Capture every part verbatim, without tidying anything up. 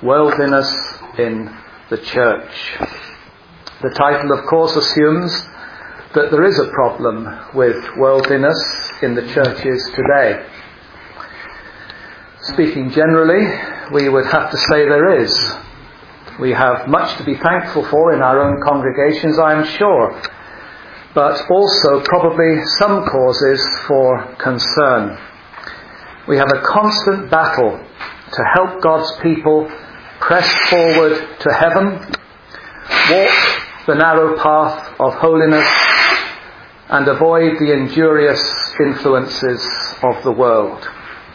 Worldliness in the Church. The title, of course, assumes that there is a problem with worldliness in the churches today. Speaking generally, we would have to say there is. We have much to be thankful for in our own congregations, I am sure, but also probably some causes for concern. We have a constant battle to help God's people press forward to heaven, walk the narrow path of holiness, and avoid the injurious influences of the world.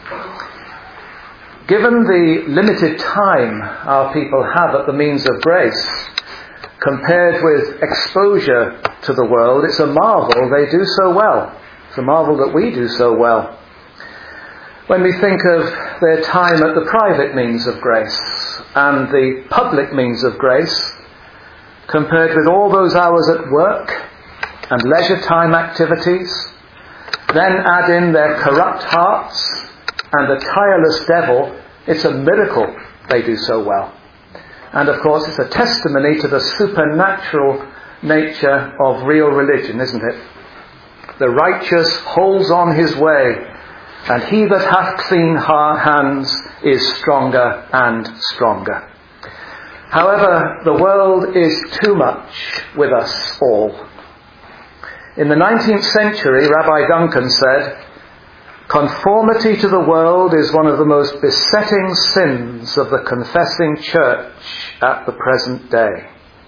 Given the limited time our people have at the means of grace, compared with exposure to the world, it's a marvel they do so well. It's a marvel that we do so well. When we think of their time at the private means of grace and the public means of grace, compared with all those hours at work and leisure time activities, then add in their corrupt hearts and the tireless devil, it's a miracle they do so well. And of course it's a testimony to the supernatural nature of real religion, isn't it? The righteous holds on his way, and he that hath clean hands is stronger and stronger. However, the world is too much with us all. In the nineteenth century, Rabbi Duncan said, "Conformity to the world is one of the most besetting sins of the confessing church at the present day."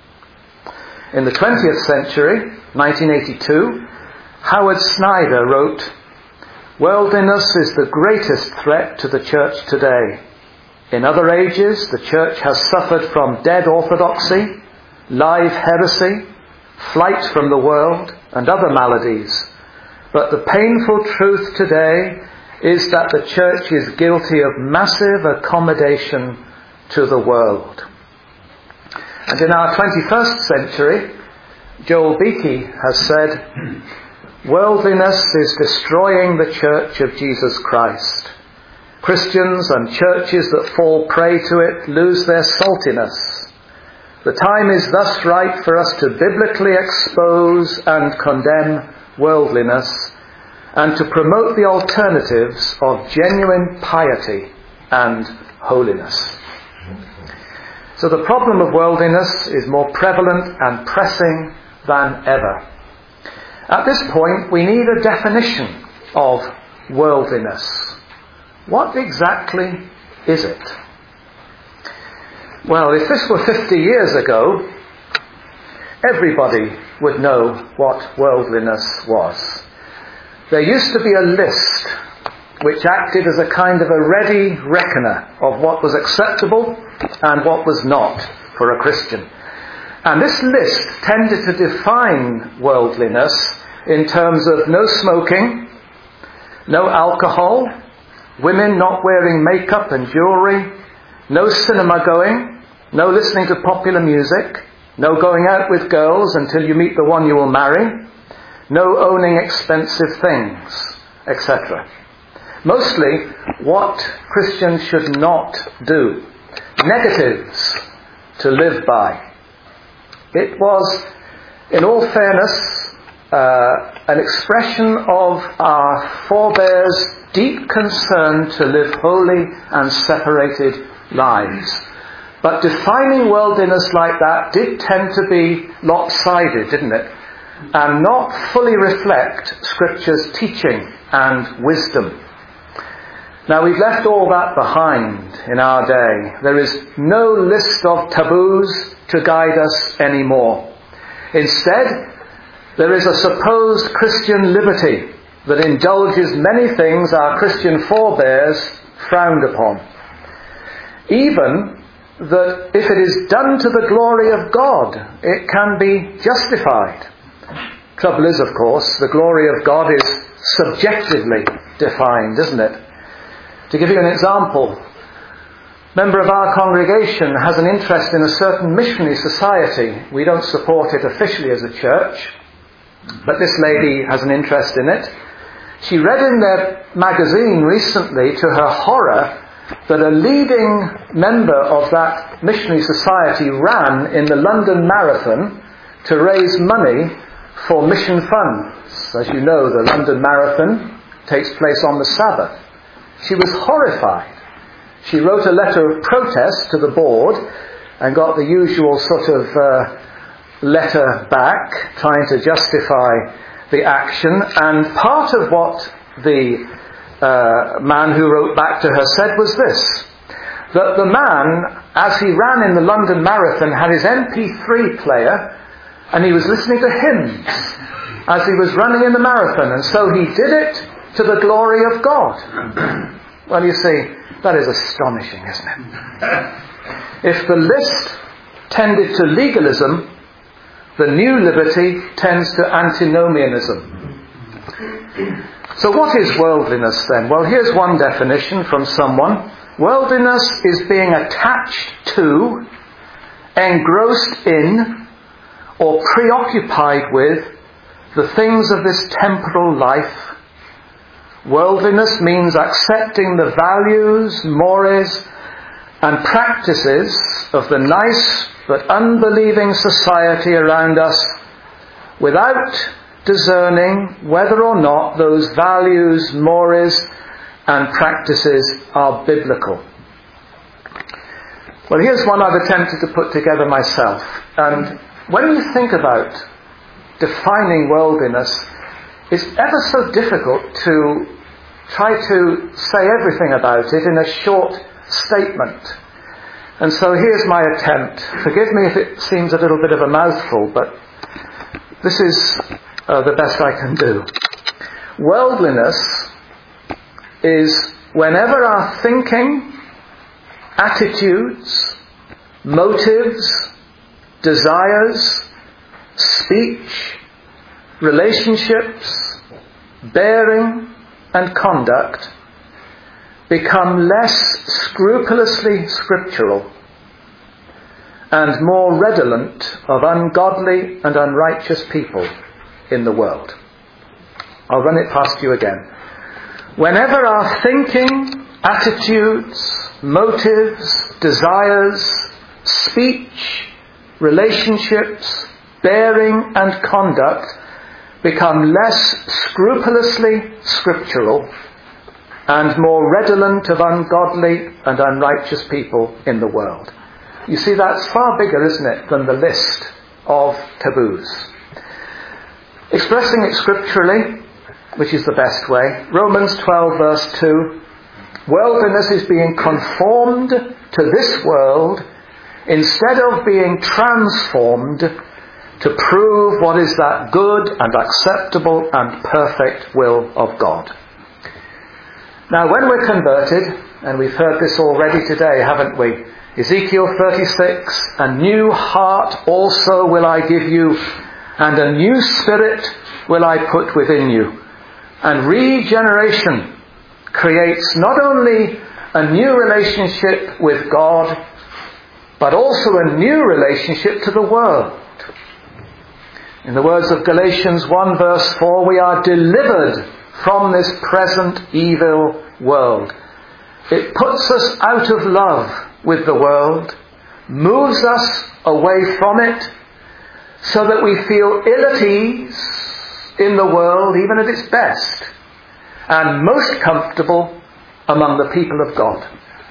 In the twentieth century, nineteen eighty-two, Howard Snyder wrote, "Worldliness is the greatest threat to the church today. In other ages, the church has suffered from dead orthodoxy, live heresy, flight from the world, and other maladies. But the painful truth today is that the church is guilty of massive accommodation to the world." And in our twenty-first century, Joel Beakey has said, "Worldliness is destroying the church of Jesus Christ. Christians and churches that fall prey to it lose their saltiness. The time is thus right for us to biblically expose and condemn worldliness and to promote the alternatives of genuine piety and holiness." So the problem of worldliness is more prevalent and pressing than ever. At this point, we need a definition of worldliness. What exactly is it? Well, if this were fifty years ago, everybody would know what worldliness was. There used to be a list which acted as a kind of a ready reckoner of what was acceptable and what was not for a Christian. And this list tended to define worldliness in terms of no smoking, no alcohol, women not wearing makeup and jewellery, no cinema going, no listening to popular music, no going out with girls until you meet the one you will marry, no owning expensive things, et cetera. Mostly what Christians should not do. Negatives to live by. It was, in all fairness, uh, an expression of our forebears' deep concern to live holy and separated lives. But defining worldliness like that did tend to be lopsided, didn't it? And not fully reflect Scripture's teaching and wisdom. Now, we've left all that behind in our day. There is no list of taboos to guide us anymore. Instead, there is a supposed Christian liberty that indulges many things our Christian forebears frowned upon. Even that if it is done to the glory of God, it can be justified. Trouble is, of course, the glory of God is subjectively defined, isn't it? To give you an example, a member of our congregation has an interest in a certain missionary society. We don't support it officially as a church, but this lady has an interest in it. She read in their magazine recently, to her horror, that a leading member of that missionary society ran in the London Marathon to raise money for mission funds. As you know, the London Marathon takes place on the Sabbath. She was horrified. She wrote a letter of protest to the board and got the usual sort of uh, letter back, trying to justify the action. And part of what the uh, man who wrote back to her said was this, that the man, as he ran in the London Marathon, had his M P three player and he was listening to hymns as he was running in the marathon, and so he did it to the glory of God. Well, you see, that is astonishing, isn't it? If the list tended to legalism, the new liberty tends to antinomianism. So what is worldliness then? Well, here's one definition from someone. Worldliness is being attached to, engrossed in, or preoccupied with the things of this temporal life. Worldliness means accepting the values, mores, and practices of the nice but unbelieving society around us without discerning whether or not those values, mores, and practices are biblical. Well, here's one I've attempted to put together myself. And when you think about defining worldliness, it's ever so difficult to try to say everything about it in a short statement. And so here's my attempt. Forgive me if it seems a little bit of a mouthful, but this is uh, the best I can do. Worldliness is whenever our thinking, attitudes, motives, desires, speech, relationships, bearing, and conduct become less scrupulously scriptural and more redolent of ungodly and unrighteous people in the world. I'll run it past you again. Whenever our thinking, attitudes, motives, desires, speech, relationships, bearing, and conduct become less scrupulously scriptural and more redolent of ungodly and unrighteous people in the world. You see, that's far bigger, isn't it, than the list of taboos. Expressing it scripturally, which is the best way, Romans twelve verse two, worldliness is being conformed to this world instead of being transformed to prove what is that good and acceptable and perfect will of God. Now, when we're converted, and we've heard this already today, haven't we? Ezekiel thirty-six, a new heart also will I give you, and a new spirit will I put within you. And regeneration creates not only a new relationship with God, but also a new relationship to the world. In the words of Galatians one verse four, we are delivered from this present evil world. It puts us out of love with the world, moves us away from it, so that we feel ill at ease in the world, even at its best, and most comfortable among the people of God.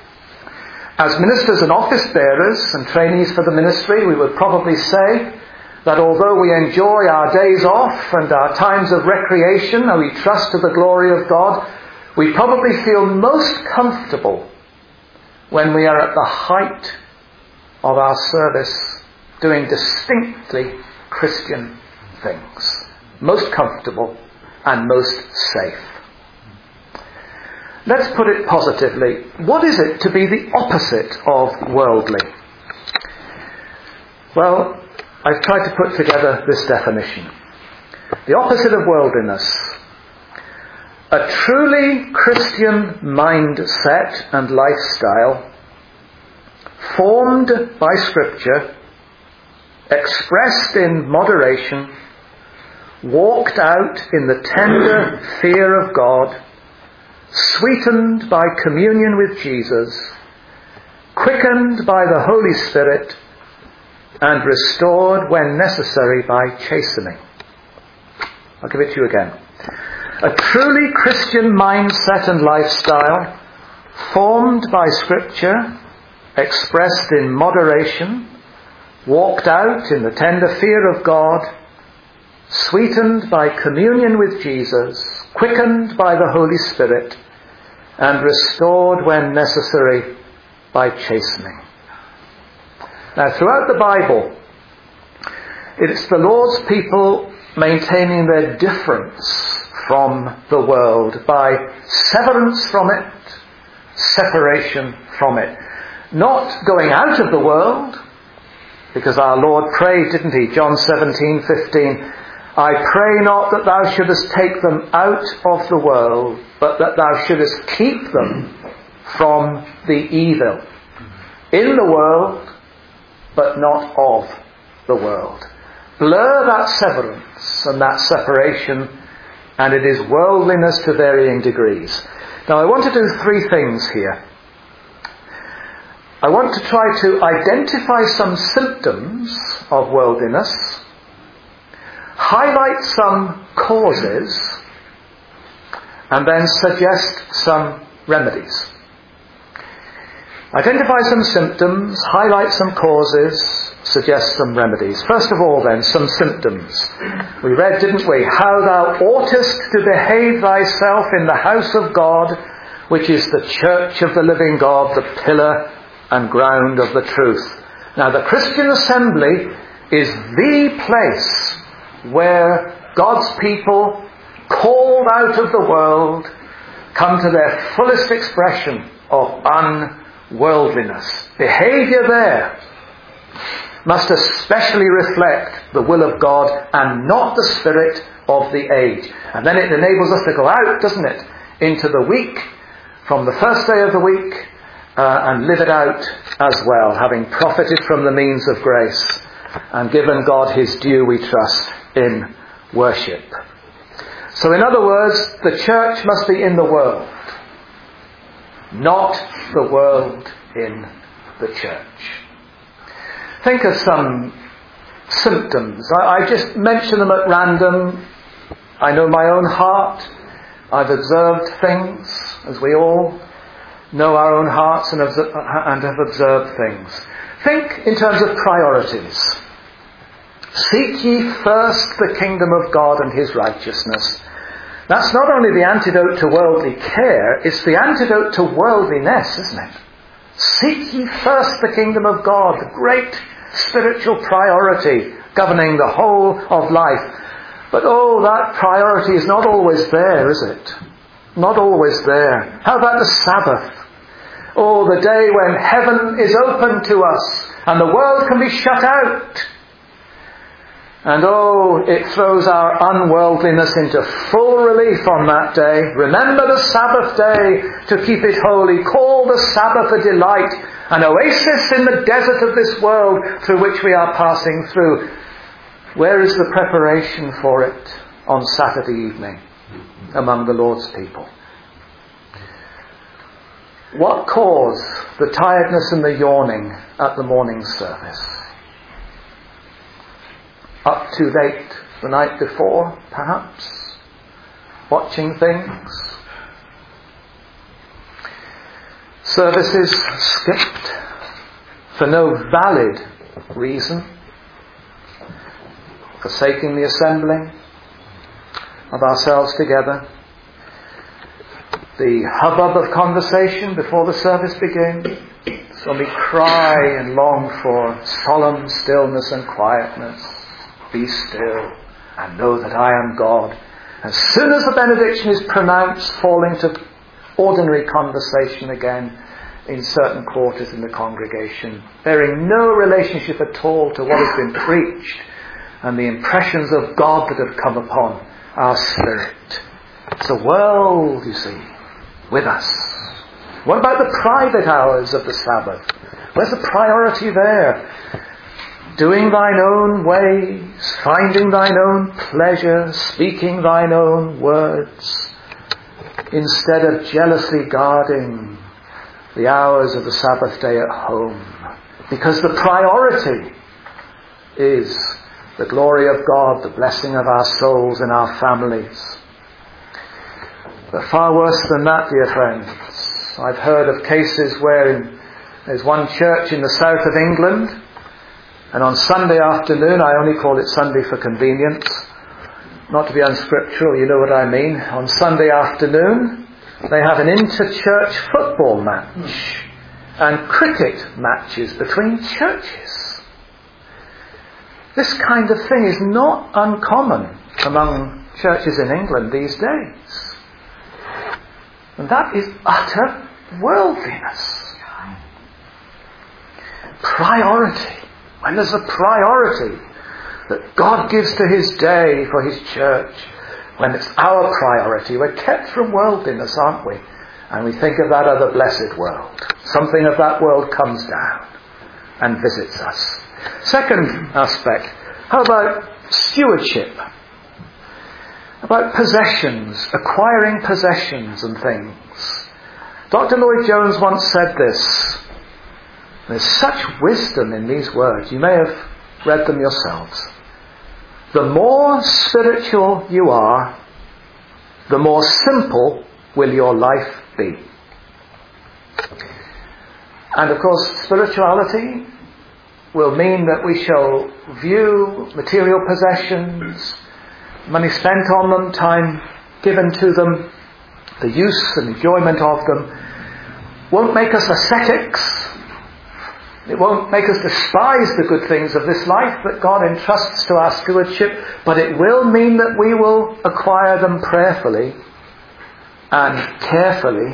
As ministers and office bearers and trainees for the ministry, we would probably say that although we enjoy our days off and our times of recreation and we trust to the glory of God, we probably feel most comfortable when we are at the height of our service doing distinctly Christian things. Most comfortable and most safe. Let's put it positively. What is it to be the opposite of worldly? Well, I've tried to put together this definition. The opposite of worldliness. A truly Christian mindset and lifestyle formed by Scripture, expressed in moderation, walked out in the tender fear of God, sweetened by communion with Jesus, quickened by the Holy Spirit, and restored when necessary by chastening. I'll give it to you again. A truly Christian mindset and lifestyle, formed by Scripture, expressed in moderation, walked out in the tender fear of God, sweetened by communion with Jesus, quickened by the Holy Spirit, and restored when necessary by chastening. Now, throughout the Bible, it's the Lord's people maintaining their difference from the world by severance from it, separation from it. Not going out of the world, because our Lord prayed, didn't he? John seventeen fifteen, I pray not that thou shouldest take them out of the world, but that thou shouldest keep them from the evil. In the world, but not of the world. Blur that severance and that separation, and it is worldliness to varying degrees. Now, I want to do three things here. I want to try to identify some symptoms of worldliness, highlight some causes, and then suggest some remedies. Identify some symptoms, highlight some causes, suggest some remedies. First of all then, some symptoms. We read, didn't we, how thou oughtest to behave thyself in the house of God, which is the church of the living God, the pillar and ground of the truth. Now, the Christian assembly is the place where God's people, called out of the world, come to their fullest expression of unworldliness. Behaviour there must especially reflect the will of God and not the spirit of the age. And then it enables us to go out, doesn't it, into the week, from the first day of the week, uh, and live it out as well, having profited from the means of grace and given God his due, we trust, in worship. So in other words, the church must be in the world, not the world in the church. Think of some symptoms. I, I just mention them at random. I know my own heart. I've observed things, as we all know our own hearts and have, and have observed things. Think in terms of priorities. Seek ye first the kingdom of God and his righteousness. That's not only the antidote to worldly care, it's the antidote to worldliness, isn't it? Seek ye first the kingdom of God, the great spiritual priority governing the whole of life. But oh, that priority is not always there, is it? Not always there. How about the Sabbath? Oh, the day when heaven is open to us and the world can be shut out. And oh, it throws our unworldliness into full relief on that day. Remember the Sabbath day to keep it holy. Call the Sabbath a delight, an oasis in the desert of this world through which we are passing through. Where is the preparation for it on Saturday evening among the Lord's people? What caused the tiredness and the yawning at the morning service? Up too late the night before, perhaps? Watching things? Services skipped for no valid reason? Forsaking the assembling of ourselves together? The hubbub of conversation before the service begins? So we cry and long for solemn stillness and quietness. Be still and know that I am God. As soon as the benediction is pronounced, fall into ordinary conversation again in certain quarters in the congregation, bearing no relationship at all to what has been preached and the impressions of God that have come upon our spirit. It's a world, you see, with us. What about the private hours of the Sabbath? Where's the priority there? Doing thine own ways, finding thine own pleasure, speaking thine own words. instead of jealously guarding the hours of the Sabbath day at home. Because the priority is the glory of God, the blessing of our souls and our families. But far worse than that, dear friends, I've heard of cases where in, there's one church in the south of England, and on Sunday afternoon, I only call it Sunday for convenience, not to be unscriptural, you know what I mean. On Sunday afternoon, they have an inter-church football match and cricket matches between churches. This kind of thing is not uncommon among churches in England these days. And that is utter worldliness. Priority. When there's a priority that God gives to His day for His church, when it's our priority, we're kept from worldliness, aren't we? And we think of that other blessed world. Something of that world comes down and visits us. Second aspect, how about stewardship? About possessions, acquiring possessions and things. Doctor Lloyd Jones once said this. There's such wisdom in these words. You may have read them yourselves. The more spiritual you are, the more simple will your life be. And of course, spirituality will mean that we shall view material possessions, money spent on them, time given to them, the use and enjoyment of them, won't make us ascetics. It won't make us despise the good things of this life that God entrusts to our stewardship, but it will mean that we will acquire them prayerfully and carefully,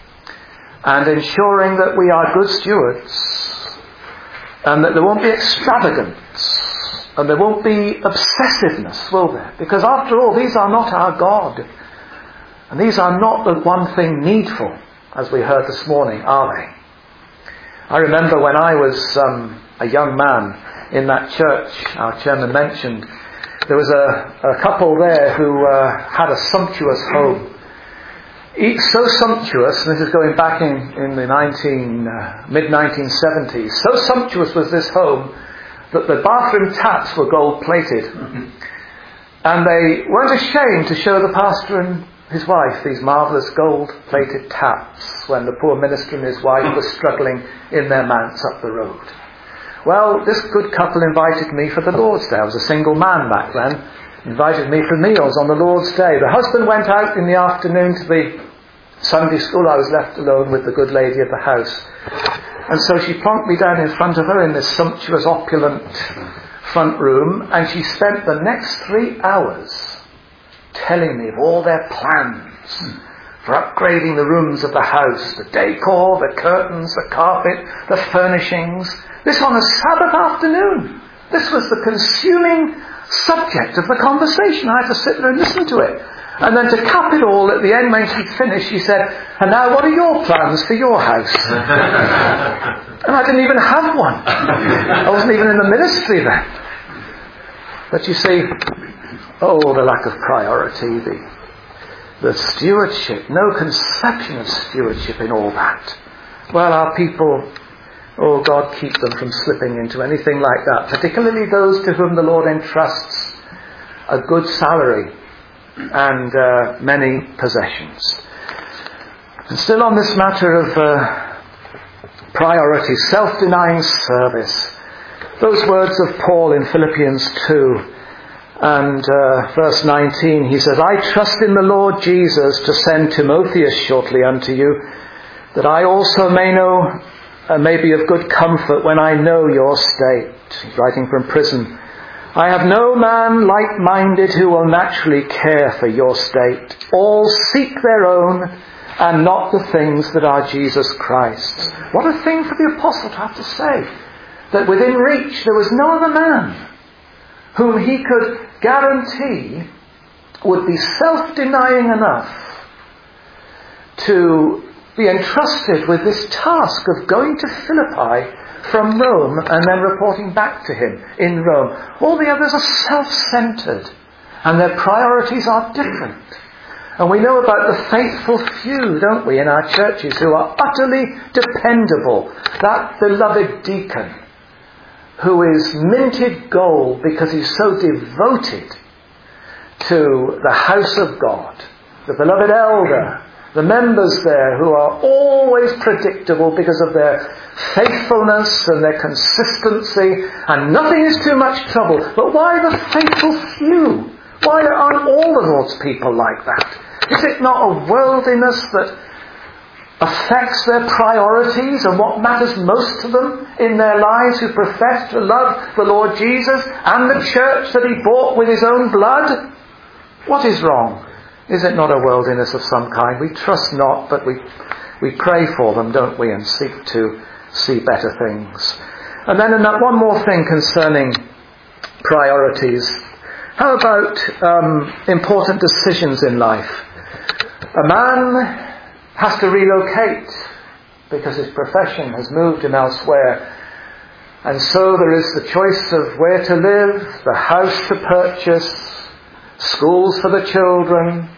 and ensuring that we are good stewards, and that there won't be extravagance, and there won't be obsessiveness, will there? Because after all, these are not our God, and these are not the one thing needful, as we heard this morning, are they? I remember when I was um, a young man in that church our chairman mentioned, there was a, a couple there who uh, had a sumptuous home. Each so sumptuous, and this is going back in, in the nineteen, uh, mid nineteen seventies, so sumptuous was this home that the bathroom taps were gold plated. And they weren't ashamed to show the pastor and his wife these marvellous gold-plated taps when the poor minister and his wife were struggling in their mounts up the road. Well, this good couple invited me for the Lord's Day. I was a single man back then. Invited me for meals on the Lord's Day. The husband went out in the afternoon to the Sunday school. I was left alone with the good lady of the house. And so she plonked me down in front of her in this sumptuous, opulent front room, and she spent the next three hours telling me of all their plans for upgrading the rooms of the house, the decor, the curtains, the carpet, the furnishings. This on a Sabbath afternoon. This was the consuming subject of the conversation. I had to sit there and listen to it. And then to cap it all, at the end when she'd finished, she said, "And now what are your plans for your house?" And I didn't even have one. I wasn't even in the ministry then. But you see, oh, the lack of priority, the, the stewardship, no conception of stewardship in all that. Well, our people, oh, God keep them from slipping into anything like that, particularly those to whom the Lord entrusts a good salary and uh, many possessions. And still on this matter of uh, priority, self-denying service, those words of Paul in Philippians two and uh, verse nineteen, he says, "I trust in the Lord Jesus to send Timotheus shortly unto you, that I also may know, uh, may be of good comfort when I know your state." He's writing from prison. "I have no man like-minded who will naturally care for your state. All seek their own and not the things that are Jesus Christ's." What a thing for the apostle to have to say. That within reach there was no other man whom he could guarantee would be self-denying enough to be entrusted with this task of going to Philippi from Rome and then reporting back to him in Rome. All the others are self-centered and their priorities are different. And we know about the faithful few, don't we, in our churches who are utterly dependable. That beloved deacon who is minted gold because he's so devoted to the house of God. The beloved elder, the members there who are always predictable because of their faithfulness and their consistency, and nothing is too much trouble. But why the faithful few? Why aren't all the Lord's people like that? Is it not a worldliness that affects their priorities and what matters most to them in their lives, who profess to love the Lord Jesus and the church that he bought with his own blood? What is wrong? Is it not a worldliness of some kind? We trust not, but we we pray for them, don't we, and seek to see better things. And then one more thing concerning priorities. How about um, important decisions in life? A man has to relocate because his profession has moved him elsewhere. And so there is the choice of where to live, the house to purchase, schools for the children.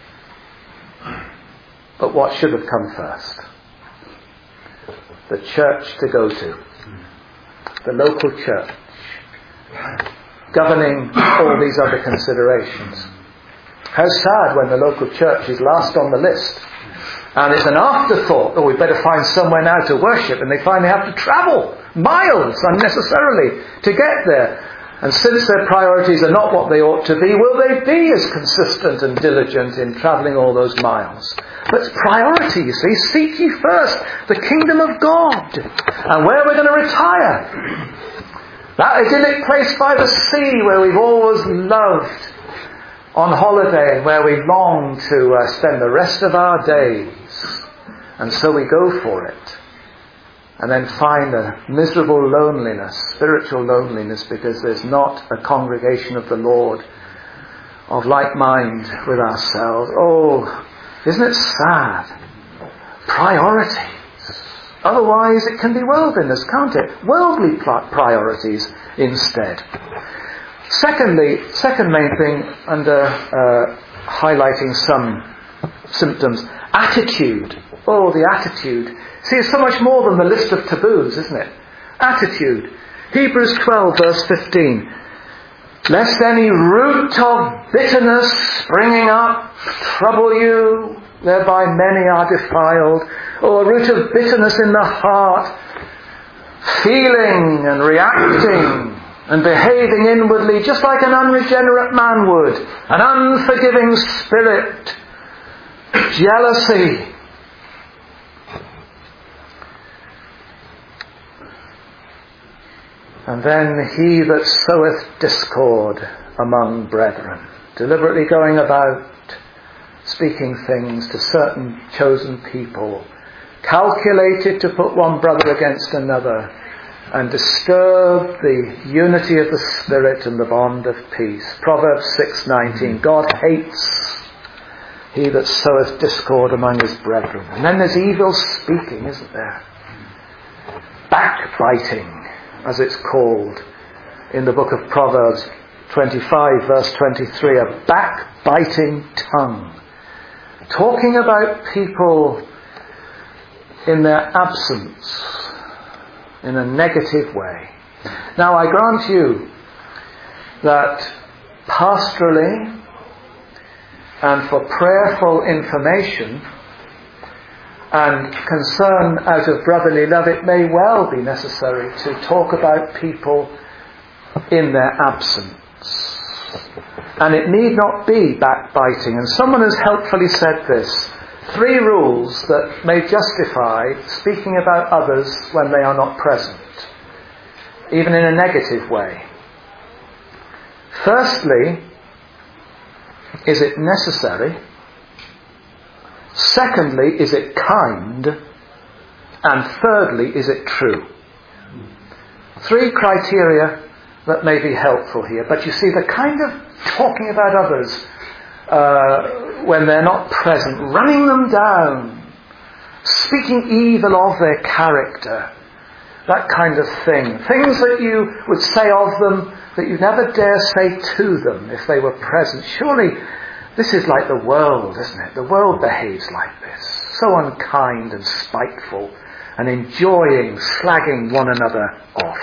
But what should have come first? The church to go to. The local church. Governing all these other considerations. How sad when the local church is last on the list. And it's an afterthought. Oh, we better find somewhere now to worship. And they find they have to travel miles unnecessarily to get there. And since their priorities are not what they ought to be, will they be as consistent and diligent in travelling all those miles? But it's priority, you see. Seek ye first the kingdom of God. And where we're going to retire. That idyllic place by the sea where we've always loved on holiday and where we long to uh, spend the rest of our days. And so we go for it. And then find a miserable loneliness, spiritual loneliness, because there's not a congregation of the Lord of like mind with ourselves. Oh, isn't it sad? Priorities. Otherwise it can be worldliness, can't it? Worldly priorities instead. Secondly, second main thing under uh, highlighting some symptoms, attitude. Oh, the attitude. See, it's so much more than the list of taboos, isn't it? Attitude. Hebrews twelve verse fifteen. Lest any root of bitterness springing up trouble you, thereby many are defiled. Or a root of bitterness in the heart, feeling and reacting and behaving inwardly just like an unregenerate man would. An unforgiving spirit, jealousy. And then he that soweth discord among brethren, deliberately going about speaking things to certain chosen people, calculated to put one brother against another and disturb the unity of the Spirit and the bond of peace. Proverbs six nineteen. God hates he that soweth discord among his brethren. And then there's evil speaking, isn't there? Backbiting, as it's called in the book of Proverbs twenty-five verse twenty-three, a backbiting tongue. Talking about people in their absence in a negative way. Now I grant you that pastorally and for prayerful information and concern out of brotherly love, it may well be necessary to talk about people in their absence. And it need not be backbiting. And someone has helpfully said this. Three rules that may justify speaking about others when they are not present, even in a negative way. Firstly, is it necessary? Secondly, is it kind? And thirdly, is it true? Three criteria that may be helpful here. But you see, the kind of talking about others uh, when they're not present, running them down, speaking evil of their character, that kind of thing. Things that you would say of them that you never dare say to them if they were present. Surely This is like the world, isn't it? The world behaves like this. So unkind and spiteful and enjoying slagging one another off.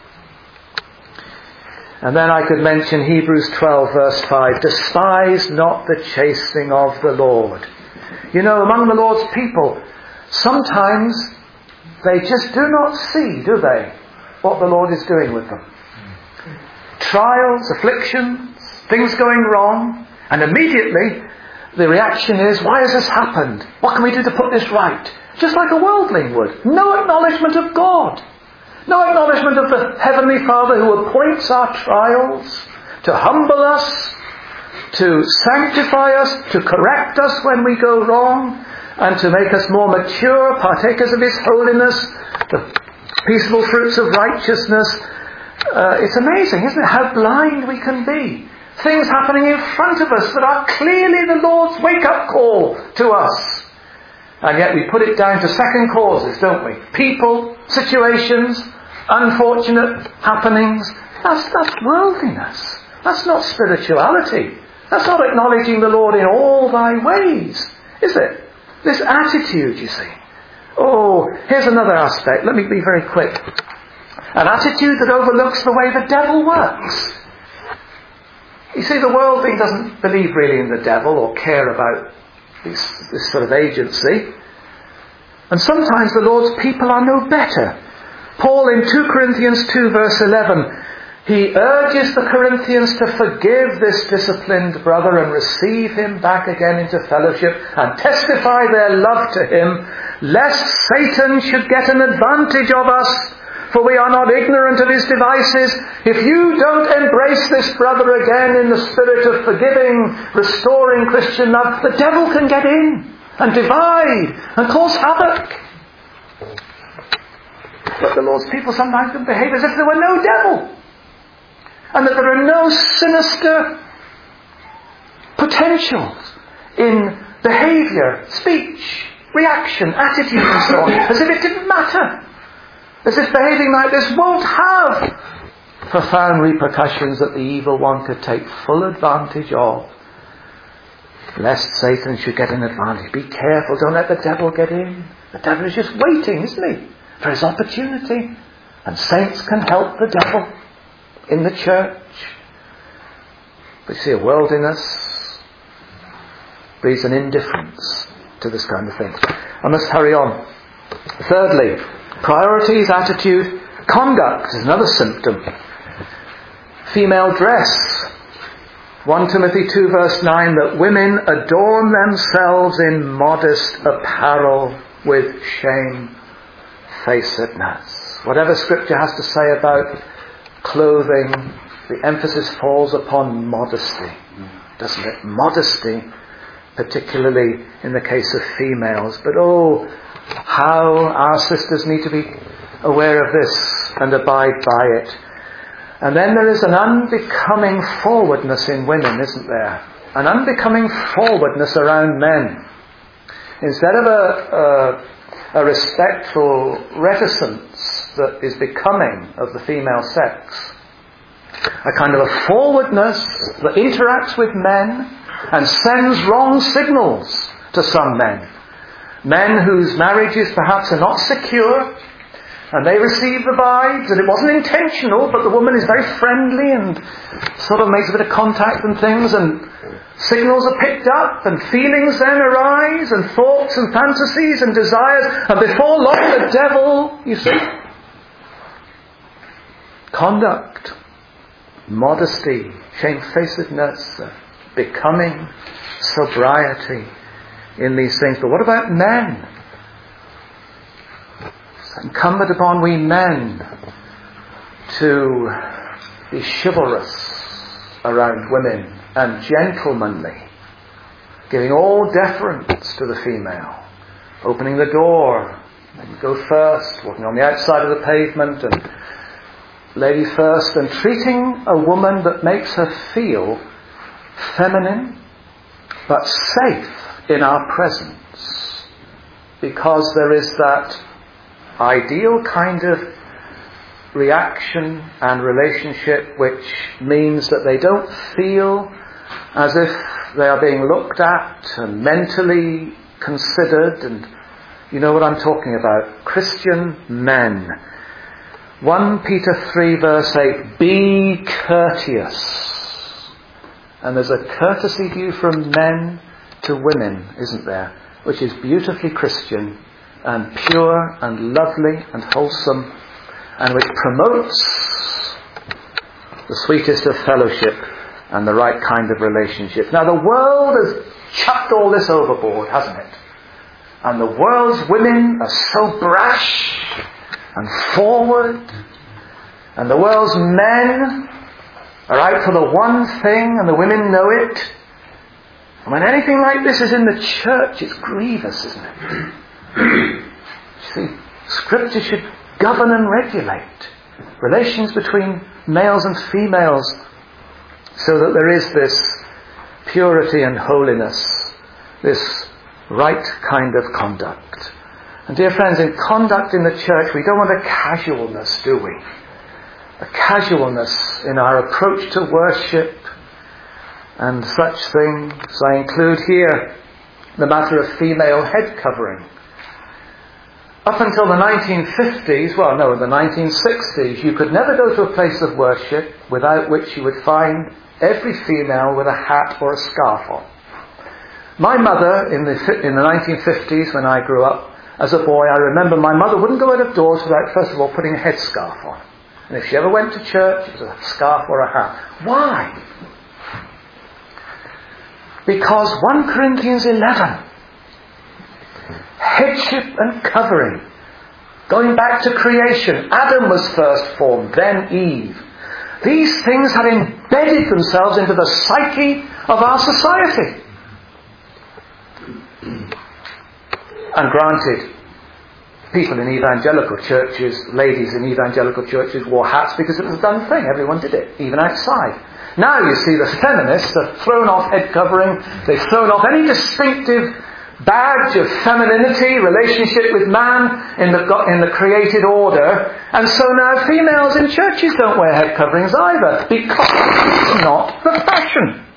And then I could mention Hebrews twelve verse five. Despise not the chastening of the Lord. You know, among the Lord's people, sometimes they just do not see, do they, what the Lord is doing with them. Trials, afflictions, things going wrong, and immediately the reaction is, why has this happened? What can we do to put this right? Just like a worldling would. No acknowledgement of God. No acknowledgement of the Heavenly Father who appoints our trials to humble us, to sanctify us, to correct us when we go wrong, and to make us more mature, partakers of His holiness, the peaceable fruits of righteousness. Uh, it's amazing, isn't it, how blind we can be. Things happening in front of us that are clearly the Lord's wake-up call to us. And yet we put it down to second causes, don't we? People, situations, unfortunate happenings. That's, that's worldliness. That's not spirituality. That's not acknowledging the Lord in all thy ways, is it? This attitude, you see. Oh, here's another aspect. Let me be very quick. An attitude that overlooks the way the devil works. You see, the worldling doesn't believe really in the devil or care about this, this sort of agency. And sometimes the Lord's people are no better. Paul in two Corinthians two verse eleven, he urges the Corinthians to forgive this disciplined brother and receive him back again into fellowship and testify their love to him, lest Satan should get an advantage of us, for we are not ignorant of his devices. If you don't embrace this brother again in the spirit of forgiving, restoring Christian love, the devil can get in and divide and cause havoc. But the Lord's people sometimes can behave as if there were no devil, and that there are no sinister potentials in behaviour, speech, reaction, attitude and so on, as if it didn't matter. As if behaving like this won't have profound repercussions that the evil one could take full advantage of. Lest Satan should get an advantage. Be careful, don't let the devil get in. The devil is just waiting, isn't he, for his opportunity. And saints can help the devil in the church. But you see, a worldliness breeds an indifference to this kind of thing. I must hurry on. Thirdly, priorities, attitude, conduct is another symptom. Female dress. First Timothy two verse nine, that women adorn themselves in modest apparel with shamefacedness. Whatever Scripture has to say about clothing, the emphasis falls upon modesty, doesn't it? Modesty, particularly in the case of females. But oh, how our sisters need to be aware of this and abide by it. And then there is an unbecoming forwardness in women, isn't there? An unbecoming forwardness around men. Instead of a, a, a respectful reticence that is becoming of the female sex, a kind of a forwardness that interacts with men and sends wrong signals to some men. Men whose marriages perhaps are not secure, and they receive the vibes, and it wasn't intentional, but the woman is very friendly and sort of makes a bit of contact and things, and signals are picked up, and feelings then arise, and thoughts and fantasies and desires, and before long the devil, you see. Conduct, modesty, shamefacedness, becoming, sobriety in these things. But what about men? It's incumbent upon we men to be chivalrous around women and gentlemanly, giving all deference to the female, opening the door, and go first, walking on the outside of the pavement, and lady first, and treating a woman that makes her feel feminine but safe in our presence, because there is that ideal kind of reaction and relationship which means that they don't feel as if They are being looked at and mentally considered, and you know what I'm talking about. Christian men. First Peter three verse eight, be courteous. And there's a courtesy view from men to women, isn't there? Which is beautifully Christian and pure and lovely and wholesome, and which promotes the sweetest of fellowship and the right kind of relationships. Now the world has chucked all this overboard, hasn't it? And the world's women are so brash and forward, and the world's men are out for the one thing, and the women know it. And when anything like this is in the church, it's grievous, isn't it? You see, Scripture should govern and regulate relations between males and females, so that there is this purity and holiness, this right kind of conduct. And dear friends, in conduct in the church, we don't want a casualness, do we? A casualness in our approach to worship and such things. I include here the matter of female head covering. Up until the nineteen fifties, well no, in the nineteen sixties, you could never go to a place of worship without which you would find every female with a hat or a scarf on. My mother, in the, in the nineteen fifties, when I grew up, as a boy, I remember my mother wouldn't go out of doors without first of all putting a headscarf on. And if she ever went to church, it was a scarf or a hat. Why? Because First Corinthians eleven, headship and covering, going back to creation, Adam was first formed, then Eve. These things had embedded themselves into the psyche of our society. And granted, people in evangelical churches, ladies in evangelical churches wore hats because it was a done thing. Everyone did it, even outside. Now you see the feminists have thrown off head covering. They've thrown off any distinctive badge of femininity, relationship with man in the in the created order. And so now females in churches don't wear head coverings either, because it's not the fashion.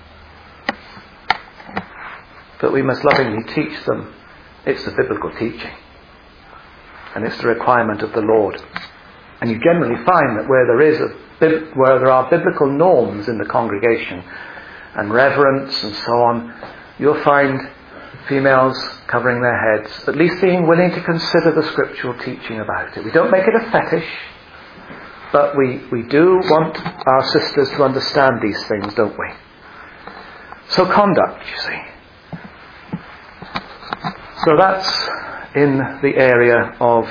But we must lovingly teach them it's the biblical teaching. And it's the requirement of the Lord. And you generally find that where there is a where there are biblical norms in the congregation and reverence and so on, you'll find females covering their heads, at least being willing to consider the scriptural teaching about it. We don't make it a fetish, but we, we do want our sisters to understand these things, don't we? So conduct, you see. So that's in the area of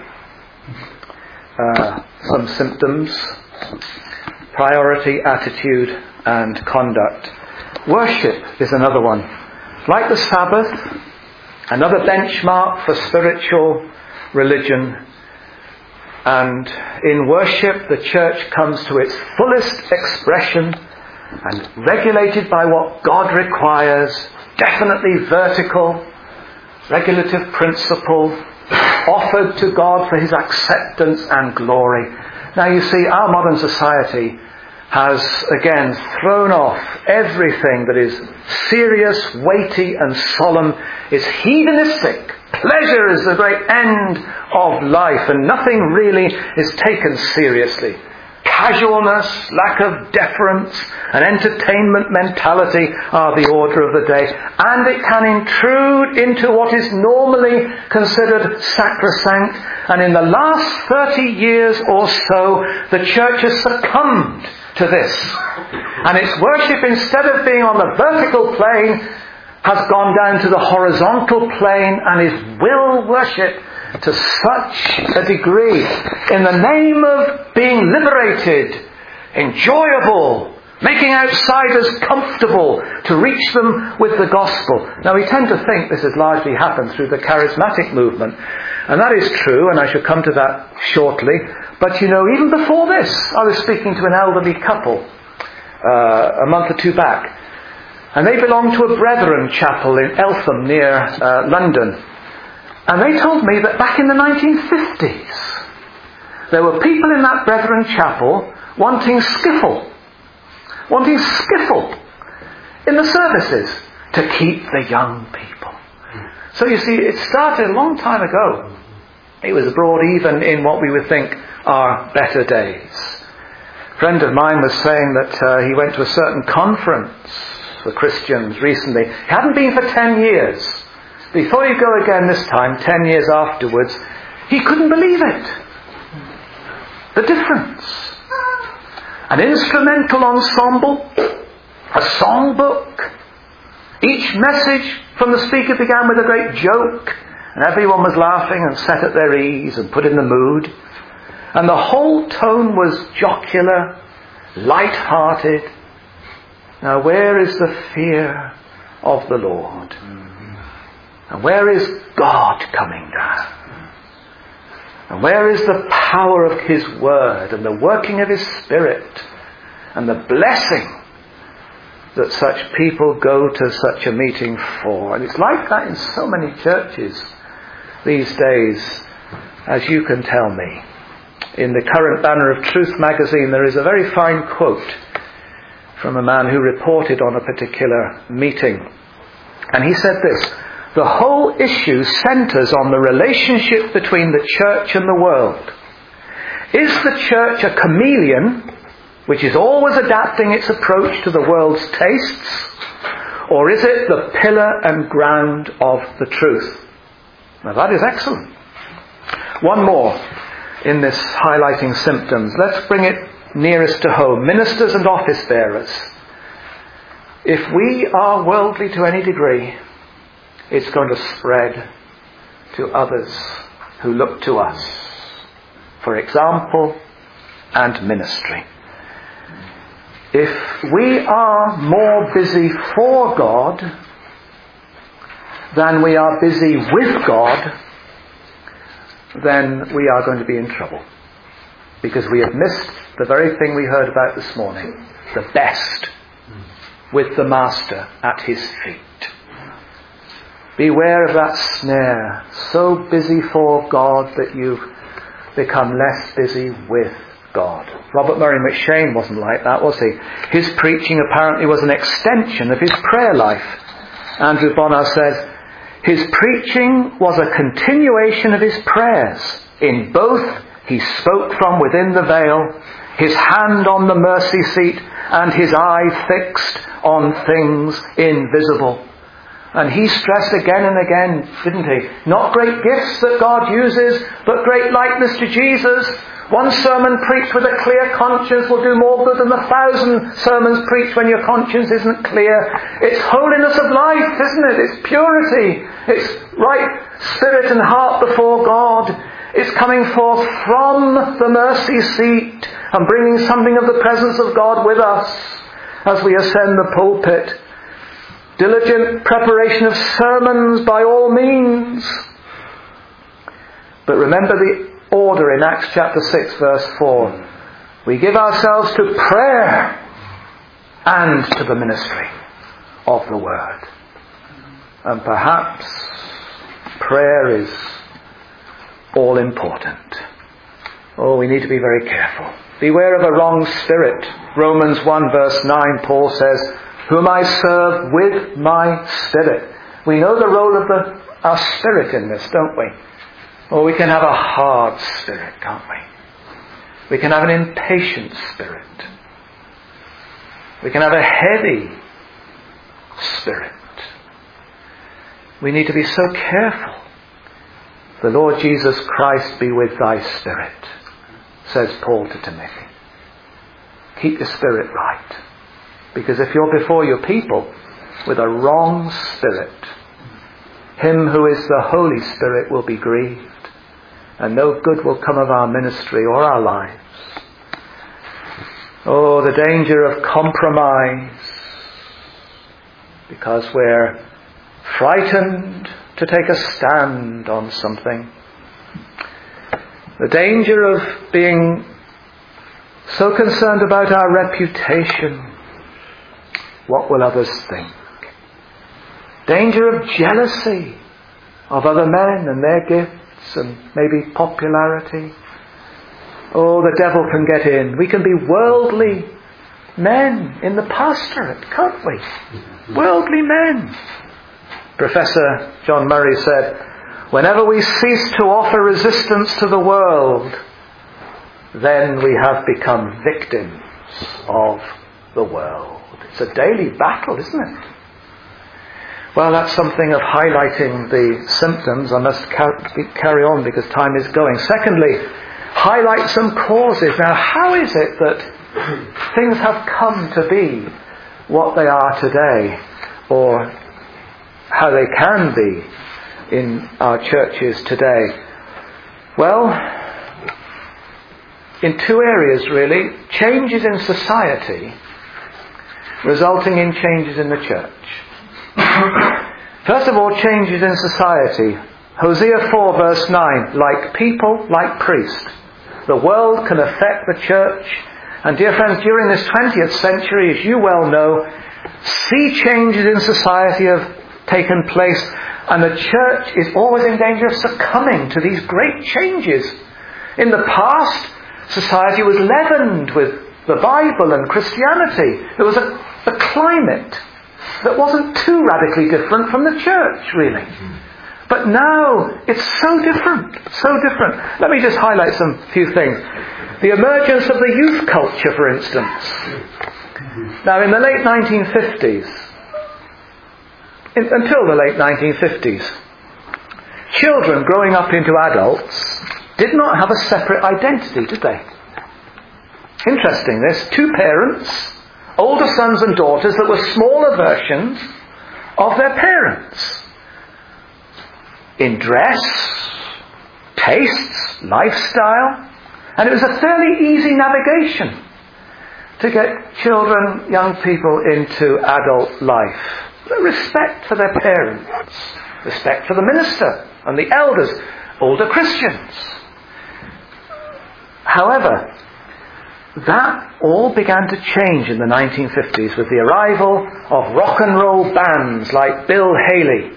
uh, some symptoms, priority, attitude, and conduct. Worship is another one. Like the Sabbath, another benchmark for spiritual religion. And in worship, the church comes to its fullest expression and regulated by what God requires, definitely vertical, regulative principle, offered to God for his acceptance and glory. Now you see, our modern society has again thrown off everything that is serious, weighty and solemn. It's hedonistic. Pleasure is the great end of life, and nothing really is taken seriously. Casualness, lack of deference, and entertainment mentality are the order of the day. And it can intrude into what is normally considered sacrosanct. And in the last thirty years or so, the church has succumbed to this. And its worship, instead of being on the vertical plane, has gone down to the horizontal plane and is will worship to such a degree, in the name of being liberated, enjoyable, making outsiders comfortable, to reach them with the gospel. Now we tend to think this has largely happened through the charismatic movement, and that is true, and I shall come to that shortly. But you know, even before this, I was speaking to an elderly couple uh, a month or two back, and they belonged to a Brethren chapel in Eltham near uh, London. And they told me that back in the nineteen fifties, there were people in that Brethren chapel wanting skiffle. Wanting skiffle in the services to keep the young people. So you see, it started a long time ago. It was abroad even in what we would think are better days. A friend of mine was saying that uh, he went to a certain conference for Christians recently. He hadn't been for ten years. Before you go again this time, ten years afterwards, he couldn't believe it. The difference. An instrumental ensemble, a songbook. Each message from the speaker began with a great joke, and everyone was laughing and set at their ease and put in the mood. And the whole tone was jocular, light-hearted. Now where is the fear of the Lord? And where is God coming down? And where is the power of His Word and the working of His Spirit and the blessing that such people go to such a meeting for? And it's like that in so many churches these days, as you can tell me. In the current Banner of Truth magazine, there is a very fine quote from a man who reported on a particular meeting. And he said this: the whole issue centres on the relationship between the church and the world. Is the church a chameleon, which is always adapting its approach to the world's tastes, or is it the pillar and ground of the truth? Now that is excellent. One more in this highlighting symptoms. Let's bring it nearest to home. Ministers and office bearers. If we are worldly to any degree, it's going to spread to others who look to us for example and ministry. If we are more busy for God than we are busy with God, then we are going to be in trouble. Because we have missed the very thing we heard about this morning. The best with the Master at His feet. Beware of that snare. So busy for God that you've become less busy with God. Robert Murray McShane wasn't like that, was he? His preaching apparently was an extension of his prayer life. Andrew Bonar says, his preaching was a continuation of his prayers. In both he spoke from within the veil, his hand on the mercy seat, and his eye fixed on things invisible. And he stressed again and again, didn't he? Not great gifts that God uses, but great likeness to Jesus. One sermon preached with a clear conscience will do more good than a thousand sermons preached when your conscience isn't clear. It's holiness of life, isn't it? It's purity. It's right spirit and heart before God. It's coming forth from the mercy seat and bringing something of the presence of God with us as we ascend the pulpit. Diligent preparation of sermons by all means. But remember the order in Acts chapter six verse four. We give ourselves to prayer and to the ministry of the Word. And perhaps prayer is all important. Oh, we need to be very careful. Beware of a wrong spirit. Romans one verse nine, Paul says, whom I serve with my spirit. We know the role of the, our spirit in this, don't we? Or we can have a hard spirit, can't we? We can have an impatient spirit. We can have a heavy spirit. We need to be so careful. The Lord Jesus Christ be with thy spirit, says Paul to Timothy. Keep your spirit right. Because if you're before your people with a wrong spirit, Him who is the Holy Spirit will be grieved, and no good will come of our ministry or our lives. Oh, the danger of compromise, because we're frightened to take a stand on something. The danger of being so concerned about our reputation. What will others think? Danger of jealousy of other men and their gifts and maybe popularity. Oh, the devil can get in. We can be worldly men in the pastorate, can't we? Worldly men. Professor John Murray said, whenever we cease to offer resistance to the world, then we have become victims of the world. It's a daily battle, isn't it? Well, that's something of highlighting the symptoms. I must carry on because time is going. Secondly, highlight some causes. Now, how is it that things have come to be what they are today, or how they can be in our churches today? Well, in two areas really. Changes in society resulting in changes in the church. First of all, changes in society. Hosea four verse nine, like people, like priest. The world can affect the church. And dear friends, during this twentieth century, as you well know, sea changes in society have taken place, and the church is always in danger of succumbing to these great changes. In the past, society was leavened with the Bible and Christianity. There was a, a climate that wasn't too radically different from the church, really. But now, it's so different, so different. Let me just highlight some few things. The emergence of the youth culture, for instance. Now, in the late nineteen fifties, in, until the late nineteen fifties, children growing up into adults did not have a separate identity, did they? Interesting this. Two parents, older sons and daughters that were smaller versions of their parents. In dress, tastes, lifestyle. And it was a fairly easy navigation to get children, young people into adult life. Respect for their parents. Respect for the minister and the elders, older Christians. However, that all began to change in the nineteen fifties with the arrival of rock and roll bands like Bill Haley,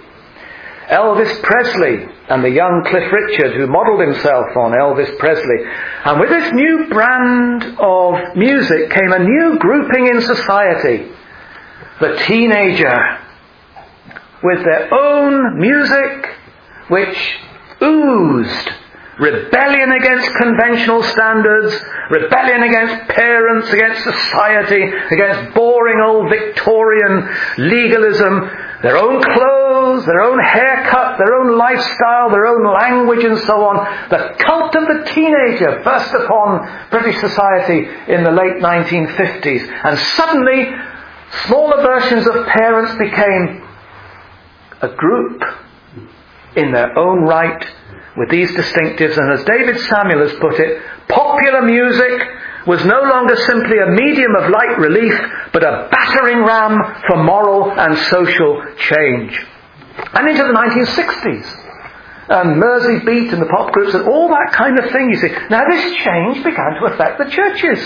Elvis Presley, and the young Cliff Richard, who modelled himself on Elvis Presley. And with this new brand of music came a new grouping in society. The teenager, with their own music, which oozed rebellion against conventional standards, rebellion against parents, against society, against boring old Victorian legalism, their own clothes, their own haircut, their own lifestyle, their own language and so on. The cult of the teenager burst upon British society in the late nineteen fifties. And suddenly, smaller versions of parents became a group in their own right with these distinctives. And as David Samuel has put it, popular music was no longer simply a medium of light relief, but a battering ram for moral and social change. And into the nineteen sixties, um, Mersey Beat and the pop groups and all that kind of thing, you see. Now this change began to affect the churches.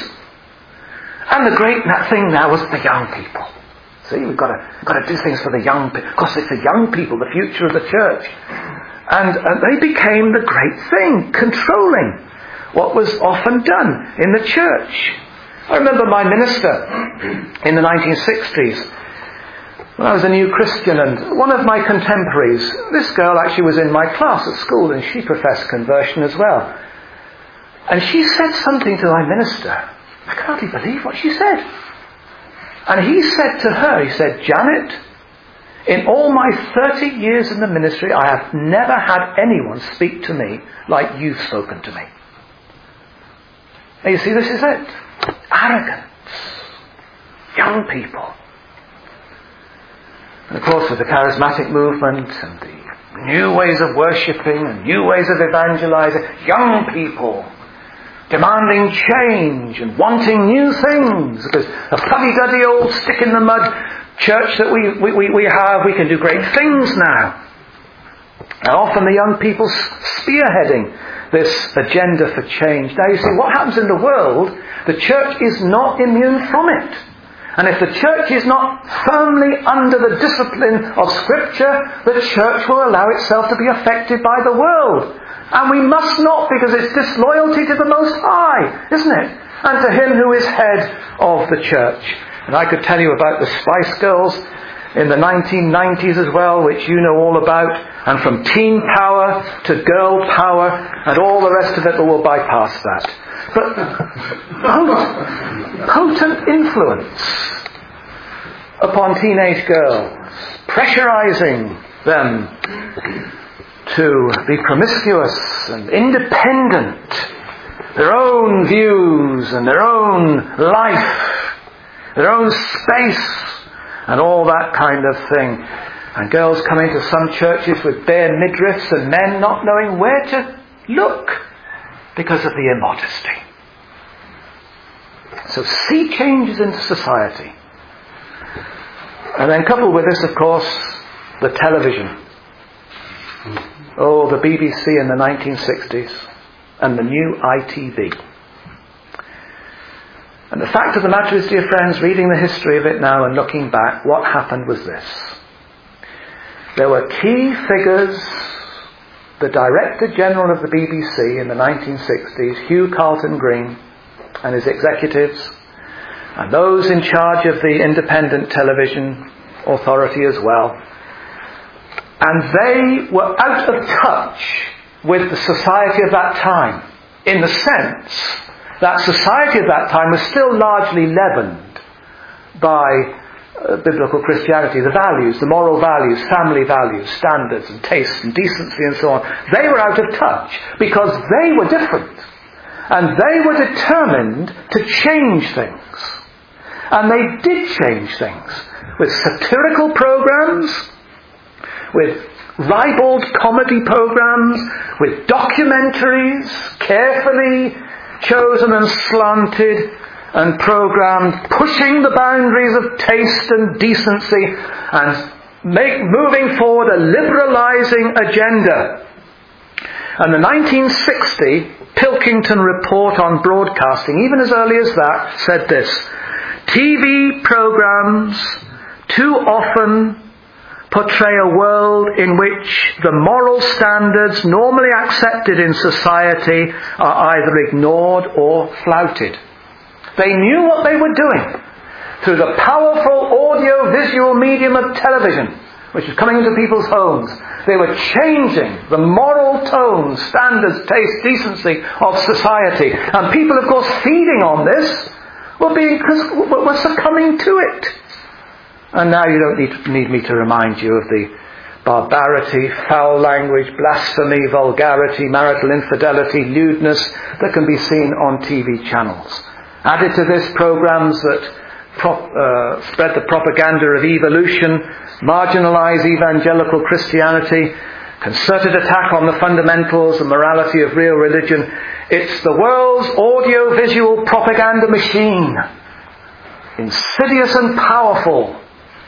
And the great thing now was the young people. See, we've got to, got to do things for the young people. Because it's the young people, the future of the church. And, and they became the great thing, controlling what was often done in the church. I remember my minister in the nineteen sixties, when I was a new Christian, and one of my contemporaries, this girl actually was in my class at school, and she professed conversion as well. And she said something to my minister. I can hardly believe what she said. And he said to her, he said, "Janet, in all my thirty years in the ministry, I have never had anyone speak to me like you've spoken to me." And you see, this is it. Arrogance. Young people. And of course, with the charismatic movement and the new ways of worshipping and new ways of evangelizing, young people demanding change and wanting new things. Because a fuddy-duddy old stick-in-the-mud church that we, we, we have, we can do great things now. And often the young people spearheading this agenda for change. Now you see, what happens in the world, the church is not immune from it. And if the church is not firmly under the discipline of Scripture, the church will allow itself to be affected by the world. And we must not, because it's disloyalty to the Most High, isn't it? and to him who is head of the church. And I could tell you about the Spice Girls in the nineteen nineties as well, which you know all about, and from teen power to girl power and all the rest of it, but we'll bypass that. But potent, potent influence upon teenage girls, pressurizing them to be promiscuous and independent, their own views and their own life, their own space, and all that kind of thing. And girls coming to some churches with bare midriffs and men not knowing where to look because of the immodesty. So sea changes into society. And then coupled with this, of course, the television. Oh, the B B C in the nineteen sixties and the new I T V. And the fact of the matter is, dear friends, reading the history of it now and looking back, what happened was this. There were key figures, the Director General of the B B C in the nineteen sixties, Hugh Carlton Green, and his executives, and those in charge of the Independent Television Authority as well. And they were out of touch with the society of that time, in the sense that society of that time was still largely leavened by uh, biblical Christianity, the values, the moral values, family values, standards and tastes and decency and so on. They were out of touch because they were different. And they were determined to change things. And they did change things with satirical programs, with ribald comedy programs, with documentaries, carefully chosen and slanted and programmed, pushing the boundaries of taste and decency and make, moving forward a liberalising agenda. And the nineteen sixty Pilkington Report on Broadcasting, even as early as that, said this: T V programs too often portray a world in which the moral standards normally accepted in society are either ignored or flouted. They knew what they were doing through the powerful audio-visual medium of television, which was coming into people's homes. They were changing the moral tone, standards, taste, decency of society. And people, of course, feeding on this were, being, were succumbing to it. And now you don't need, need me to remind you of the barbarity, foul language, blasphemy, vulgarity, marital infidelity, lewdness that can be seen on T V channels. Added to this, programs that prop, uh, spread the propaganda of evolution, marginalise evangelical Christianity, concerted attack on the fundamentals and morality of real religion. It's the world's audio-visual propaganda machine, insidious and powerful.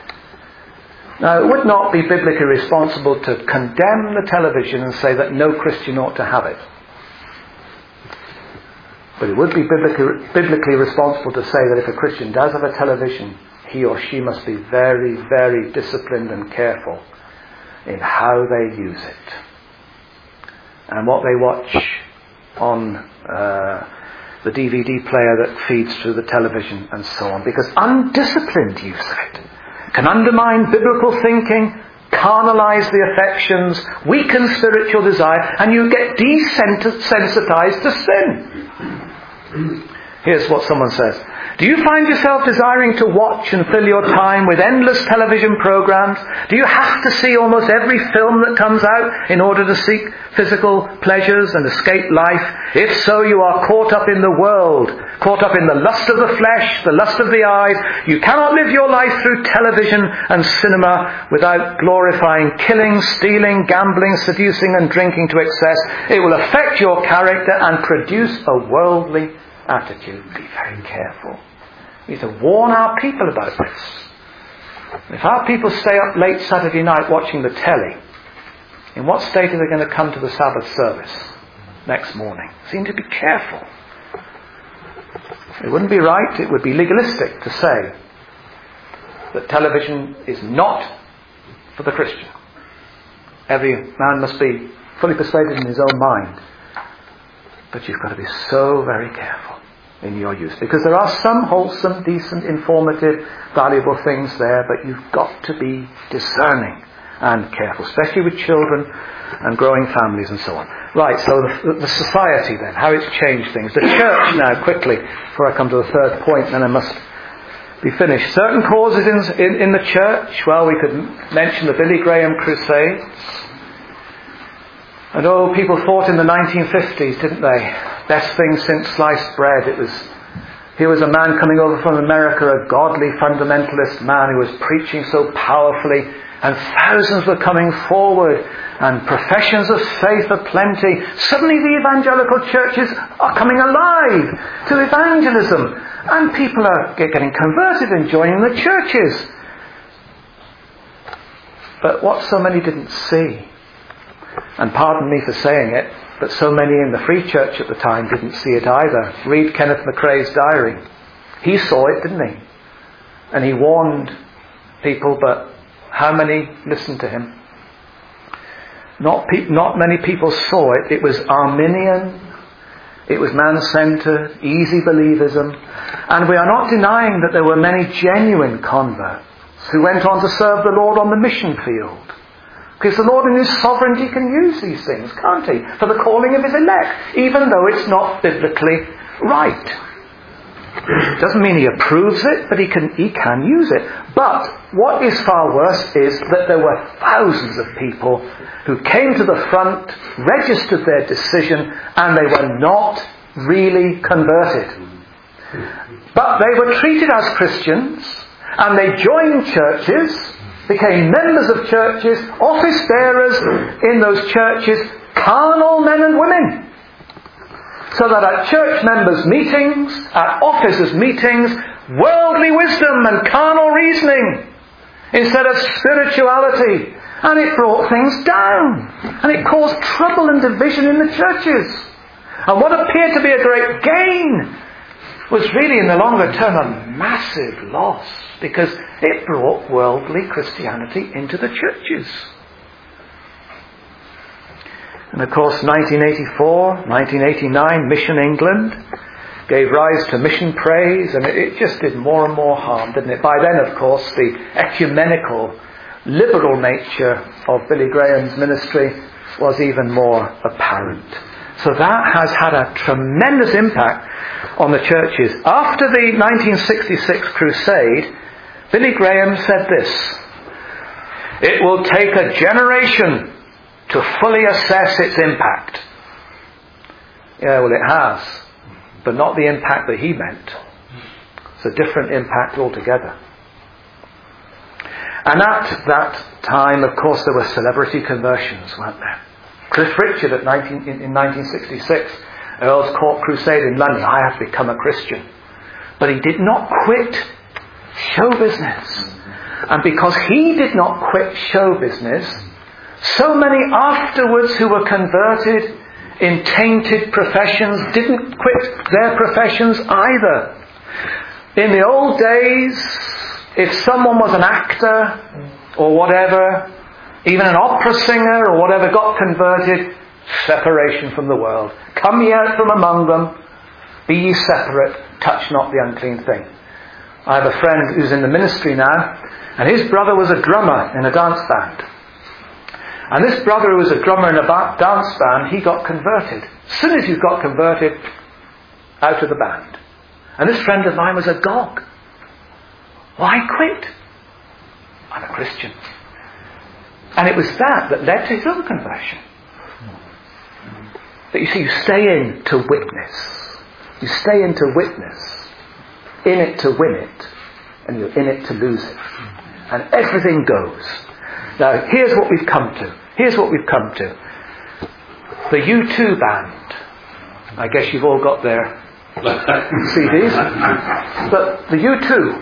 Now, it would not be biblically responsible to condemn the television and say that no Christian ought to have it. But it would be biblically, biblically responsible to say that if a Christian does have a television, he or she must be very, very disciplined and careful in how they use it and what they watch on uh, the D V D player that feeds through the television and so on. Because undisciplined use of it can undermine biblical thinking, carnalize the affections, weaken spiritual desire, and you get desensitized to sin. Here's what someone says. Do you find yourself desiring to watch and fill your time with endless television programs? Do you have to see almost every film that comes out in order to seek physical pleasures and escape life? If so, you are caught up in the world, caught up in the lust of the flesh, the lust of the eyes. You cannot live your life through television and cinema without glorifying killing, stealing, gambling, seducing and drinking to excess. It will affect your character and produce a worldly attitude. Be very careful. We need to warn our people about this. If our people stay up late Saturday night watching the telly, in what state are they going to come to the Sabbath service next morning? Seem to be careful. It wouldn't be right, it would be legalistic to say that television is not for the Christian. Every man must be fully persuaded in his own mind. But you've got to be so very careful. in your youth. Because there are some wholesome, decent, informative, valuable things there, but you've got to be discerning and careful, especially with children and growing families and so on. Right, so the, the society then, how it's changed things. The church now, quickly, before I come to the third point, then I must be finished. Certain causes in, in, in the church, well, we could mention the Billy Graham Crusades. And oh, people thought in the nineteen fifties, didn't they? Best thing since sliced bread. It was, here was a man coming over from America, a godly fundamentalist man who was preaching so powerfully, and thousands were coming forward, and professions of faith aplenty. Suddenly the evangelical churches are coming alive to evangelism, and people are getting converted and joining the churches. But what so many didn't see, and pardon me for saying it, but so many in the Free Church at the time didn't see it either. Read Kenneth McRae's diary. He saw it, didn't he? And he warned people, but how many listened to him? Not, pe- not many people saw it. It was Arminian. It was man-centered, easy believism. And we are not denying that there were many genuine converts who went on to serve the Lord on the mission field. Because the Lord in His sovereignty can use these things, can't He? For the calling of His elect, even though it's not biblically right. It doesn't mean He approves it, but He can, he can use it. But what is far worse is that there were thousands of people who came to the front, registered their decision, and they were not really converted. But they were treated as Christians, and they joined churches, became members of churches, office bearers in those churches, carnal men and women. So that at church members' meetings, at officers' meetings, worldly wisdom and carnal reasoning instead of spirituality. And it brought things down. And it caused trouble and division in the churches. And what appeared to be a great gain was really in the longer term a massive loss, because it brought worldly Christianity into the churches. And of course, nineteen eighty-four, nineteen eighty-nine, Mission England gave rise to mission praise, and it just did more and more harm, didn't it? By then, of course, the ecumenical, liberal nature of Billy Graham's ministry was even more apparent. So that has had a tremendous impact on the churches. After the nineteen sixty-six crusade, Billy Graham said this: "It will take a generation to fully assess its impact." Yeah, well, it has, but not the impact that he meant. It's a different impact altogether. And at that time, of course, there were celebrity conversions, weren't there? Cliff Richard at nineteen, in, in nineteen sixty-six, Earl's Court Crusade in London, "I have become a Christian." But he did not quit show business. And because he did not quit show business, so many afterwards who were converted in tainted professions didn't quit their professions either. In the old days, if someone was an actor or whatever, even an opera singer or whatever, got converted, separation from the world. "Come ye out from among them, be ye separate, touch not the unclean thing." I have a friend who's in the ministry now, and his brother was a drummer in a dance band. And this brother who was a drummer in a ba- dance band, he got converted. As soon as he got converted, out of the band. And this friend of mine was agog. Why quit? I'm a Christian. And it was that that led to his own conversion. But you see, you stay in to witness. You stay in to witness. In it to win it. And you're in it to lose it. And everything goes. Now, here's what we've come to. Here's what we've come to. The U two band. I guess you've all got their C Ds. But the U two.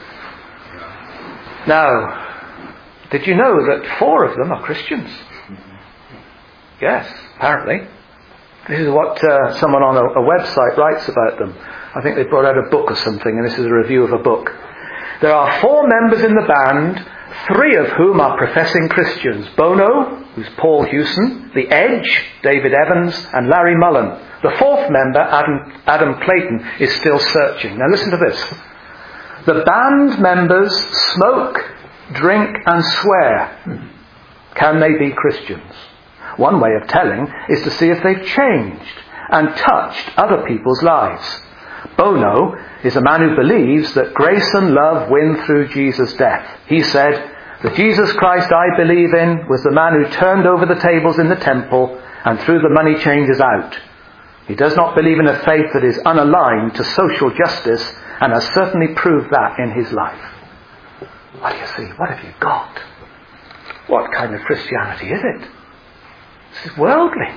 Now, did you know that four of them are Christians? Yes, apparently. This is what uh, someone on a, a website writes about them. I think they brought out a book or something, and this is a review of a book. "There are four members in the band, three of whom are professing Christians: Bono, who's Paul Hewson, The Edge, David Evans, and Larry Mullen. The fourth member, Adam, Adam Clayton, is still searching. Now listen to this. The band members smoke, drink, and swear. Can they be Christians? One way of telling is to see if they've changed and touched other people's lives. Bono is a man who believes that grace and love win through Jesus' death. He said, "The Jesus Christ I believe in was the man who turned over the tables in the temple and threw the money changers out. He does not believe in a faith that is unaligned to social justice and has certainly proved that in his life." What do you see? What have you got? What kind of Christianity is it? This is worldly.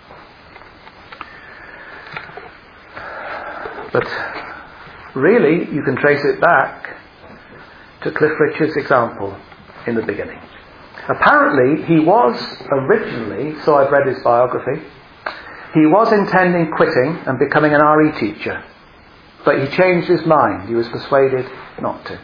But really, you can trace it back to Cliff Richard's example in the beginning. Apparently, he was originally, so I've read his biography, he was intending quitting and becoming an R E teacher. But he changed his mind. He was persuaded not to.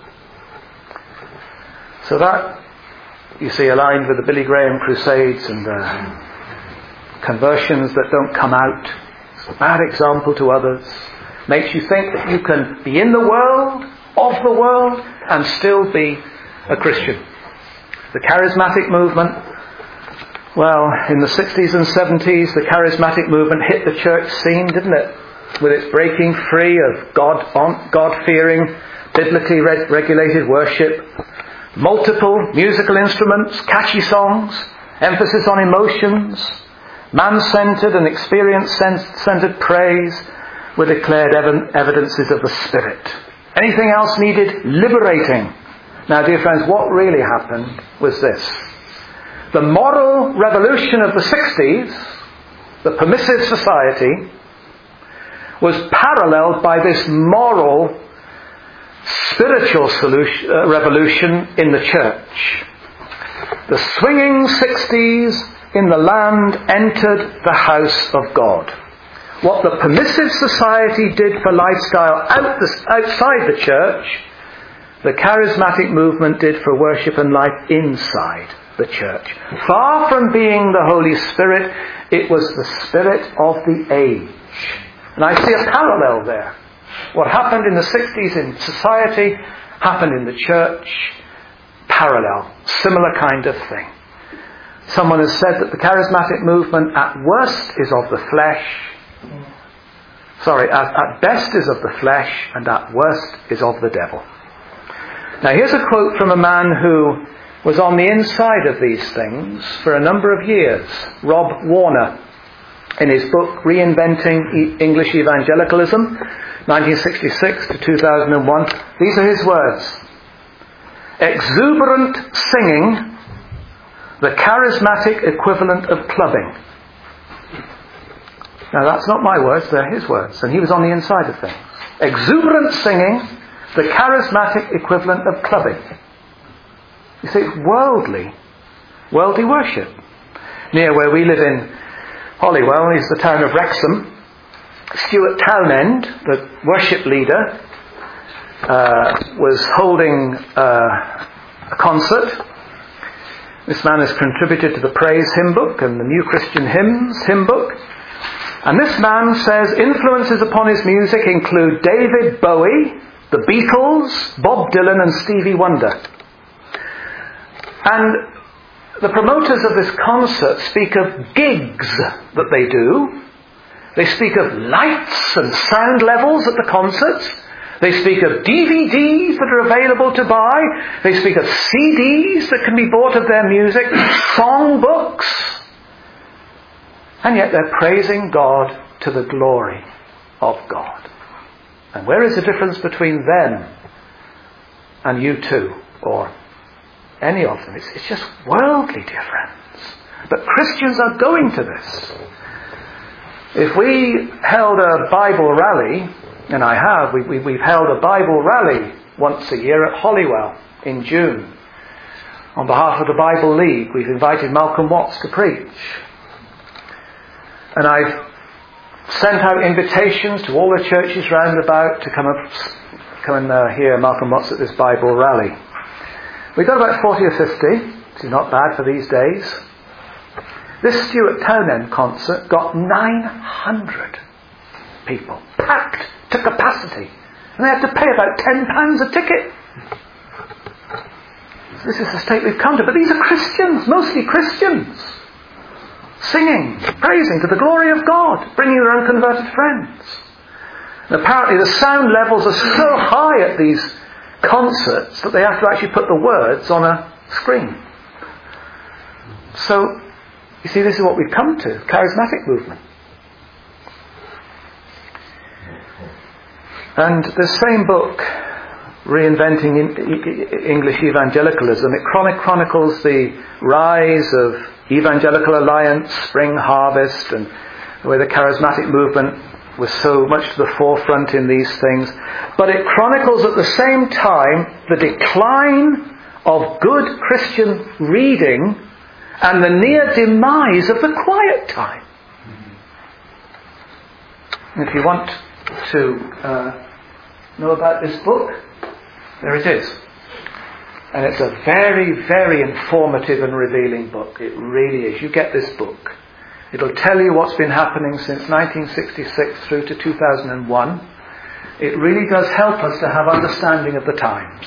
So that, you see, aligned with the Billy Graham crusades and uh, conversions that don't come out. It's a bad example to others. Makes you think that you can be in the world, of the world, and still be a Christian. The charismatic movement, well, in the sixties and seventies, the charismatic movement hit the church scene, didn't it? With its breaking free of God, God-fearing, biblically re- regulated worship, multiple musical instruments, catchy songs, emphasis on emotions, man-centered and experience-centered praise were declared ev- evidences of the Spirit. Anything else needed liberating. Now, dear friends, what really happened was this. The moral revolution of the sixties, the permissive society, was paralleled by this moral, spiritual solution, uh, revolution in the church. The swinging sixties in the land entered the house of God. What the permissive society did for lifestyle out the, outside the church, the charismatic movement did for worship and life inside the church. Far from being the Holy Spirit, it was the spirit of the age. And I see a parallel there. What happened in the sixties in society happened in the church. Parallel. Similar kind of thing. Someone has said that the charismatic movement at worst is of the flesh. Sorry, at, at best is of the flesh, and at worst is of the devil. Now here's a quote from a man who was on the inside of these things for a number of years. Rob Warner, in his book Reinventing English Evangelicalism, nineteen sixty-six to two thousand one. These are his words. Exuberant singing, the charismatic equivalent of clubbing. Now that's not my words, they're his words. And he was on the inside of things. Exuberant singing, the charismatic equivalent of clubbing. You see, it's worldly. Worldly worship. Near where we live in Holywell is the town of Wrexham. Stuart Townend, the worship leader, uh, was holding uh, a concert. This man has contributed to the Praise Hymn Book and the New Christian Hymns Hymn Book. And this man says influences upon his music include David Bowie, the Beatles, Bob Dylan and Stevie Wonder. And the promoters of this concert speak of gigs that they do. They speak of lights and sound levels at the concerts. They speak of D V Ds that are available to buy. They speak of C Ds that can be bought of their music, song books. And yet they're praising God to the glory of God. And where is the difference between them and you two, or any of them? It's, it's just worldly, dear friends. But Christians are going to this. If we held a Bible rally, and I have, we, we, we've held a Bible rally once a year at Holywell in June. On behalf of the Bible League, we've invited Malcolm Watts to preach. And I've sent out invitations to all the churches round about to come up, come and uh, hear Malcolm Watts at this Bible rally. We've got about forty or fifty, which is not bad for these days. This Stuart Townend concert got nine hundred people, packed to capacity. And they had to pay about ten pounds a ticket. So this is the state we've come to. But these are Christians, mostly Christians, singing, praising to the glory of God, bringing their unconverted friends. And apparently the sound levels are so high at these concerts that they have to actually put the words on a screen. So, you see, this is what we've come to, charismatic movement. And the same book, Reinventing English Evangelicalism, it chronicles the rise of Evangelical Alliance, Spring Harvest, and the way the charismatic movement was so much to the forefront in these things. But it chronicles at the same time the decline of good Christian reading and the near demise of the quiet time. And if you want to uh, know about this book, there it is. And it's a very, very informative and revealing book. It really is. You get this book. It'll tell you what's been happening since nineteen sixty-six through to two thousand one. It really does help us to have understanding of the times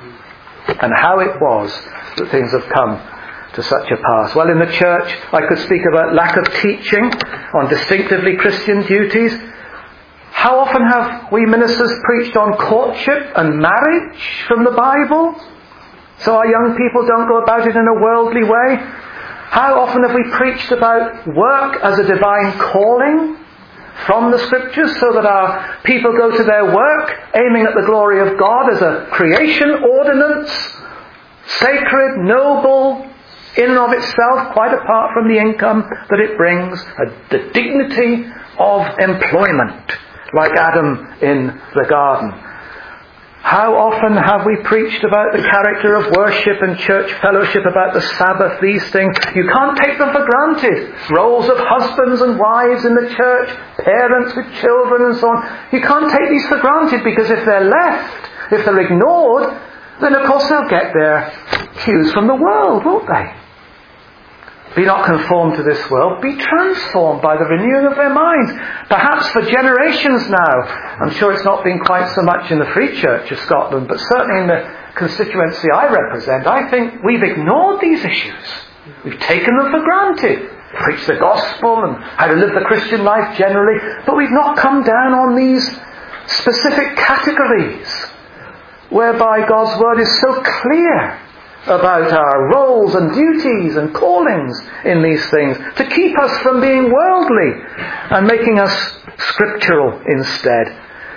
and how it was that things have come to such a pass. Well, in the church, I could speak about lack of teaching on distinctively Christian duties. How often have we ministers preached on courtship and marriage from the Bible, so our young people don't go about it in a worldly way? How often have we preached about work as a divine calling from the Scriptures, so that our people go to their work aiming at the glory of God as a creation ordinance, sacred, noble, in and of itself, quite apart from the income that it brings, a, the dignity of employment, like Adam in the garden. How often have we preached about the character of worship and church fellowship, about the Sabbath, these things? You can't take them for granted. Roles of husbands and wives in the church, parents with children and so on. You can't take these for granted, because if they're left, if they're ignored, then of course they'll get their cues from the world, won't they? Be not conformed to this world, be transformed by the renewing of their minds. Perhaps for generations now, I'm sure it's not been quite so much in the Free Church of Scotland, but certainly in the constituency I represent, I think we've ignored these issues. We've taken them for granted. Preach the gospel and how to live the Christian life generally, but we've not come down on these specific categories whereby God's word is so clear about our roles and duties and callings in these things, to keep us from being worldly and making us scriptural instead.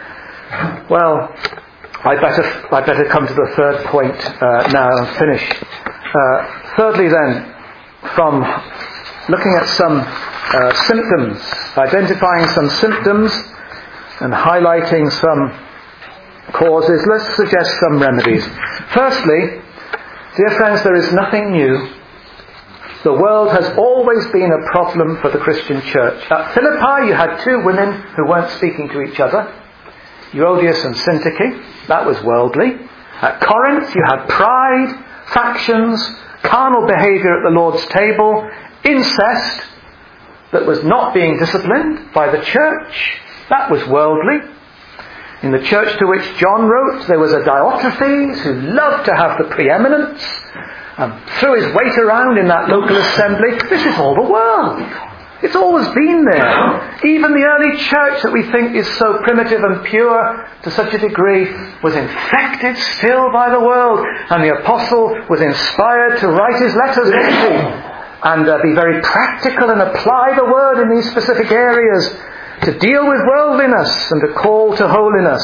Well, I better I better come to the third point uh, now and finish. Uh, thirdly then, from looking at some uh, symptoms, identifying some symptoms and highlighting some causes, let's suggest some remedies. Firstly, dear friends, there is nothing new. The world has always been a problem for the Christian church. At Philippi you had two women who weren't speaking to each other, Euodias and Syntyche. That was worldly. At Corinth you had pride, factions, carnal behaviour at the Lord's table, incest that was not being disciplined by the church. That was worldly. In the church to which John wrote, there was a Diotrephes who loved to have the preeminence and threw his weight around in that local assembly. This is all the world. It's always been there. Even the early church that we think is so primitive and pure to such a degree was infected still by the world. And the apostle was inspired to write his letters, wasn't he? And uh, be very practical and apply the word in these specific areas, to deal with worldliness and to call to holiness.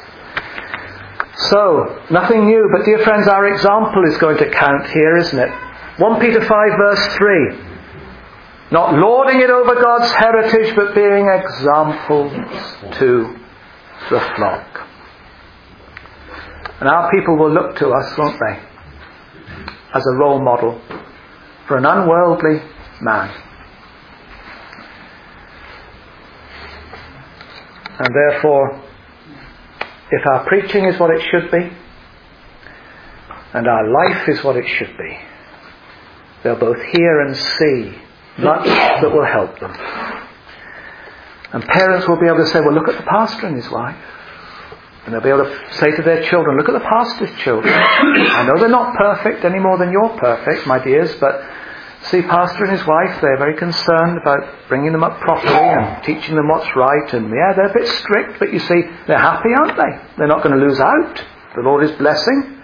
So, nothing new, but dear friends, our example is going to count here, isn't it? First Peter five verse three. Not lording it over God's heritage, but being examples to the flock. And our people will look to us, won't they, as a role model for an unworldly man. And therefore, if our preaching is what it should be, and our life is what it should be, they'll both hear and see much that will help them. And parents will be able to say, well, look at the pastor and his wife. And they'll be able to say to their children, look at the pastor's children. I know they're not perfect any more than you're perfect, my dears, but see, pastor and his wife, they're very concerned about bringing them up properly and teaching them what's right. And yeah, they're a bit strict, but you see, they're happy, aren't they? They're not going to lose out. The Lord is blessing.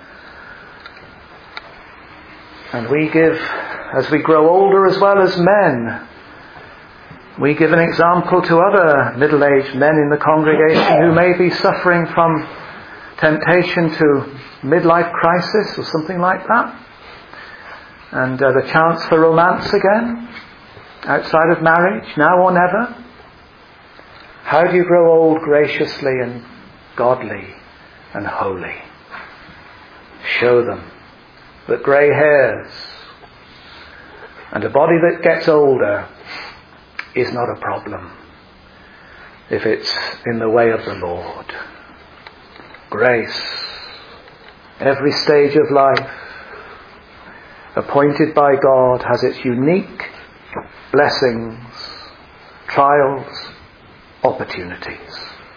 And we give, as we grow older as well as men, we give an example to other middle-aged men in the congregation who may be suffering from temptation to midlife crisis or something like that. And uh, the chance for romance again, outside of marriage, now or never. How do you grow old graciously and godly and holy? Show them that grey hairs and a body that gets older is not a problem if it's in the way of the Lord. Grace, every stage of life appointed by God, has its unique blessings, trials, opportunities.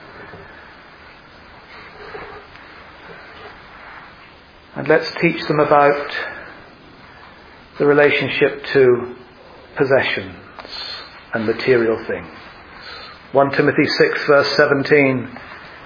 And let's teach them about the relationship to possessions and material things. First Timothy six verse seventeen.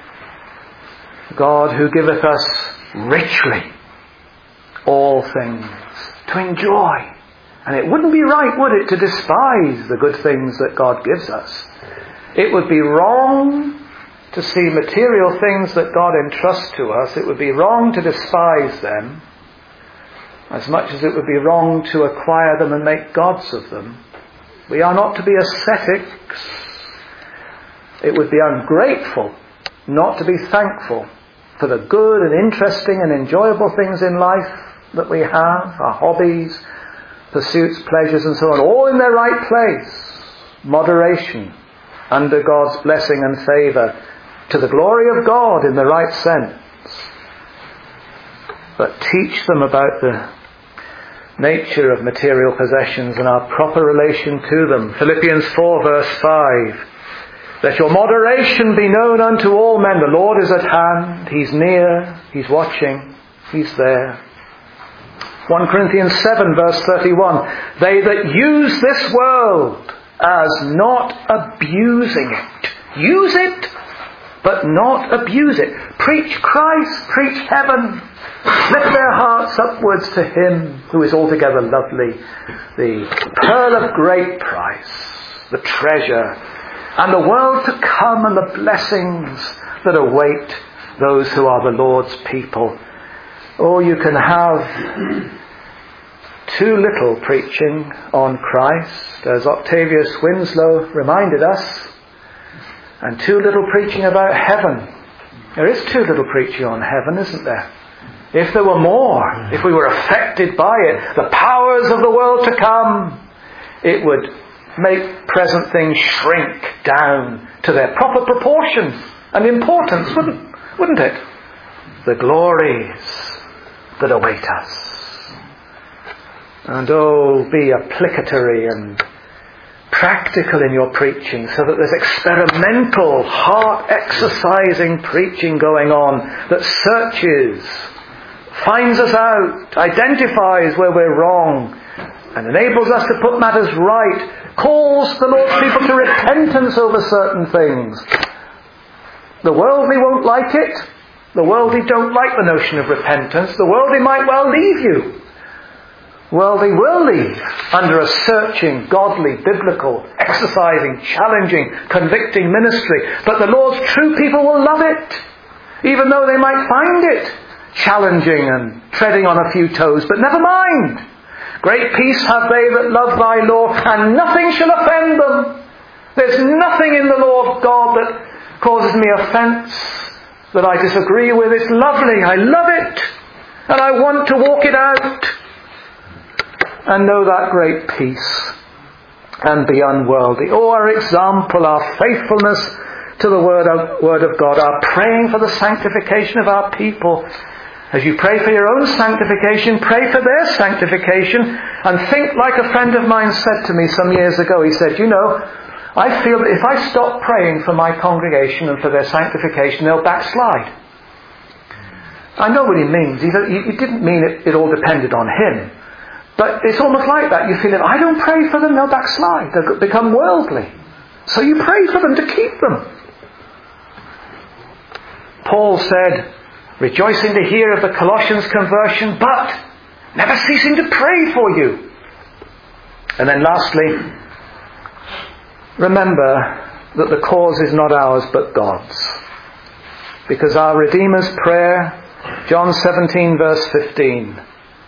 God who giveth us richly all things to enjoy. And it wouldn't be right, would it, to despise the good things that God gives us. It would be wrong to see material things that God entrusts to us. It would be wrong to despise them, as much as it would be wrong to acquire them and make gods of them. We are not to be ascetics. It would be ungrateful not to be thankful for the good and interesting and enjoyable things in life that we have, our hobbies, pursuits, pleasures and so on, all in their right place. Moderation, under God's blessing and favour, to the glory of God in the right sense. But teach them about the nature of material possessions and our proper relation to them. Philippians four verse five. Let your moderation be known unto all men. The Lord is at hand. He's near. He's watching. He's there. First Corinthians seven verse thirty-one. They that use this world as not abusing it. Use it, but not abuse it. Preach Christ. Preach heaven. Lift their hearts upwards to Him who is altogether lovely, the pearl of great price, the treasure, and the world to come and the blessings that await those who are the Lord's people. Oh, you can have too little preaching on Christ, as Octavius Winslow reminded us, and too little preaching about heaven. There is too little preaching on heaven, isn't there? If there were more, if we were affected by it, the powers of the world to come, it would make present things shrink down to their proper proportion and importance, wouldn't, wouldn't it? The glories that await us. And oh, be applicatory and practical in your preaching, so that there's experimental, heart-exercising preaching going on that searches, finds us out, identifies where we're wrong, and enables us to put matters right, calls the Lord's people to repentance over certain things. The worldly won't like it. The worldly don't like the notion of repentance. The worldly might well leave you. Worldly will leave under a searching, godly, biblical, exercising, challenging, convicting ministry. But the Lord's true people will love it, even though they might find it challenging and treading on a few toes. But never mind. Great peace have they that love thy law, and nothing shall offend them. There's nothing in the law of God that causes me offence, that I disagree with. It's lovely. I love it. And I want to walk it out and know that great peace and be unworldly. Oh, our example, our faithfulness to the word of, word of God, our praying for the sanctification of our people, As you pray for your own sanctification, pray for their sanctification, and think like a friend of mine said to me some years ago. He said, you know, I feel that if I stop praying for my congregation and for their sanctification, they'll backslide. I know what he means. He, he didn't mean it, it all depended on him. But it's almost like that. You feel if I don't pray for them, they'll backslide. They'll become worldly. So you pray for them to keep them. Paul said, rejoicing to hear of the Colossians' conversion, but never ceasing to pray for you. And then lastly, remember that the cause is not ours but God's. Because our Redeemer's prayer, John seventeen verse fifteen,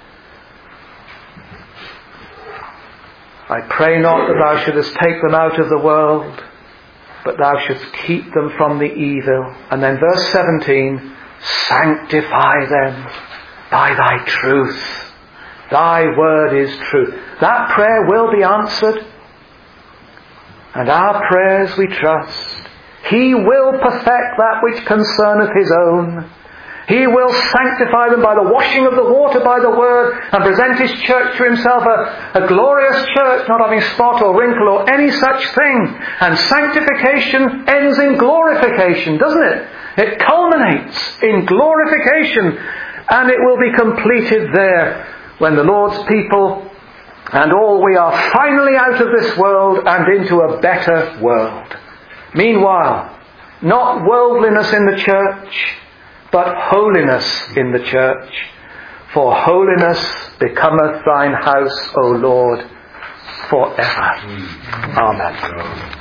I pray not that thou shouldest take them out of the world, but thou shouldst keep them from the evil. And then verse seventeen, sanctify them by thy truth. Thy word is truth. That prayer will be answered. And our prayers we trust. He will perfect that which concerneth his own. He will sanctify them by the washing of the water by the word, and present his church to himself a, a glorious church, not having spot or wrinkle or any such thing. And sanctification ends in glorification, doesn't it? It culminates in glorification, and it will be completed there when the Lord's people and all we are finally out of this world and into a better world. Meanwhile, not worldliness in the church, but holiness in the church. For holiness becometh thine house, O Lord, forever. Amen.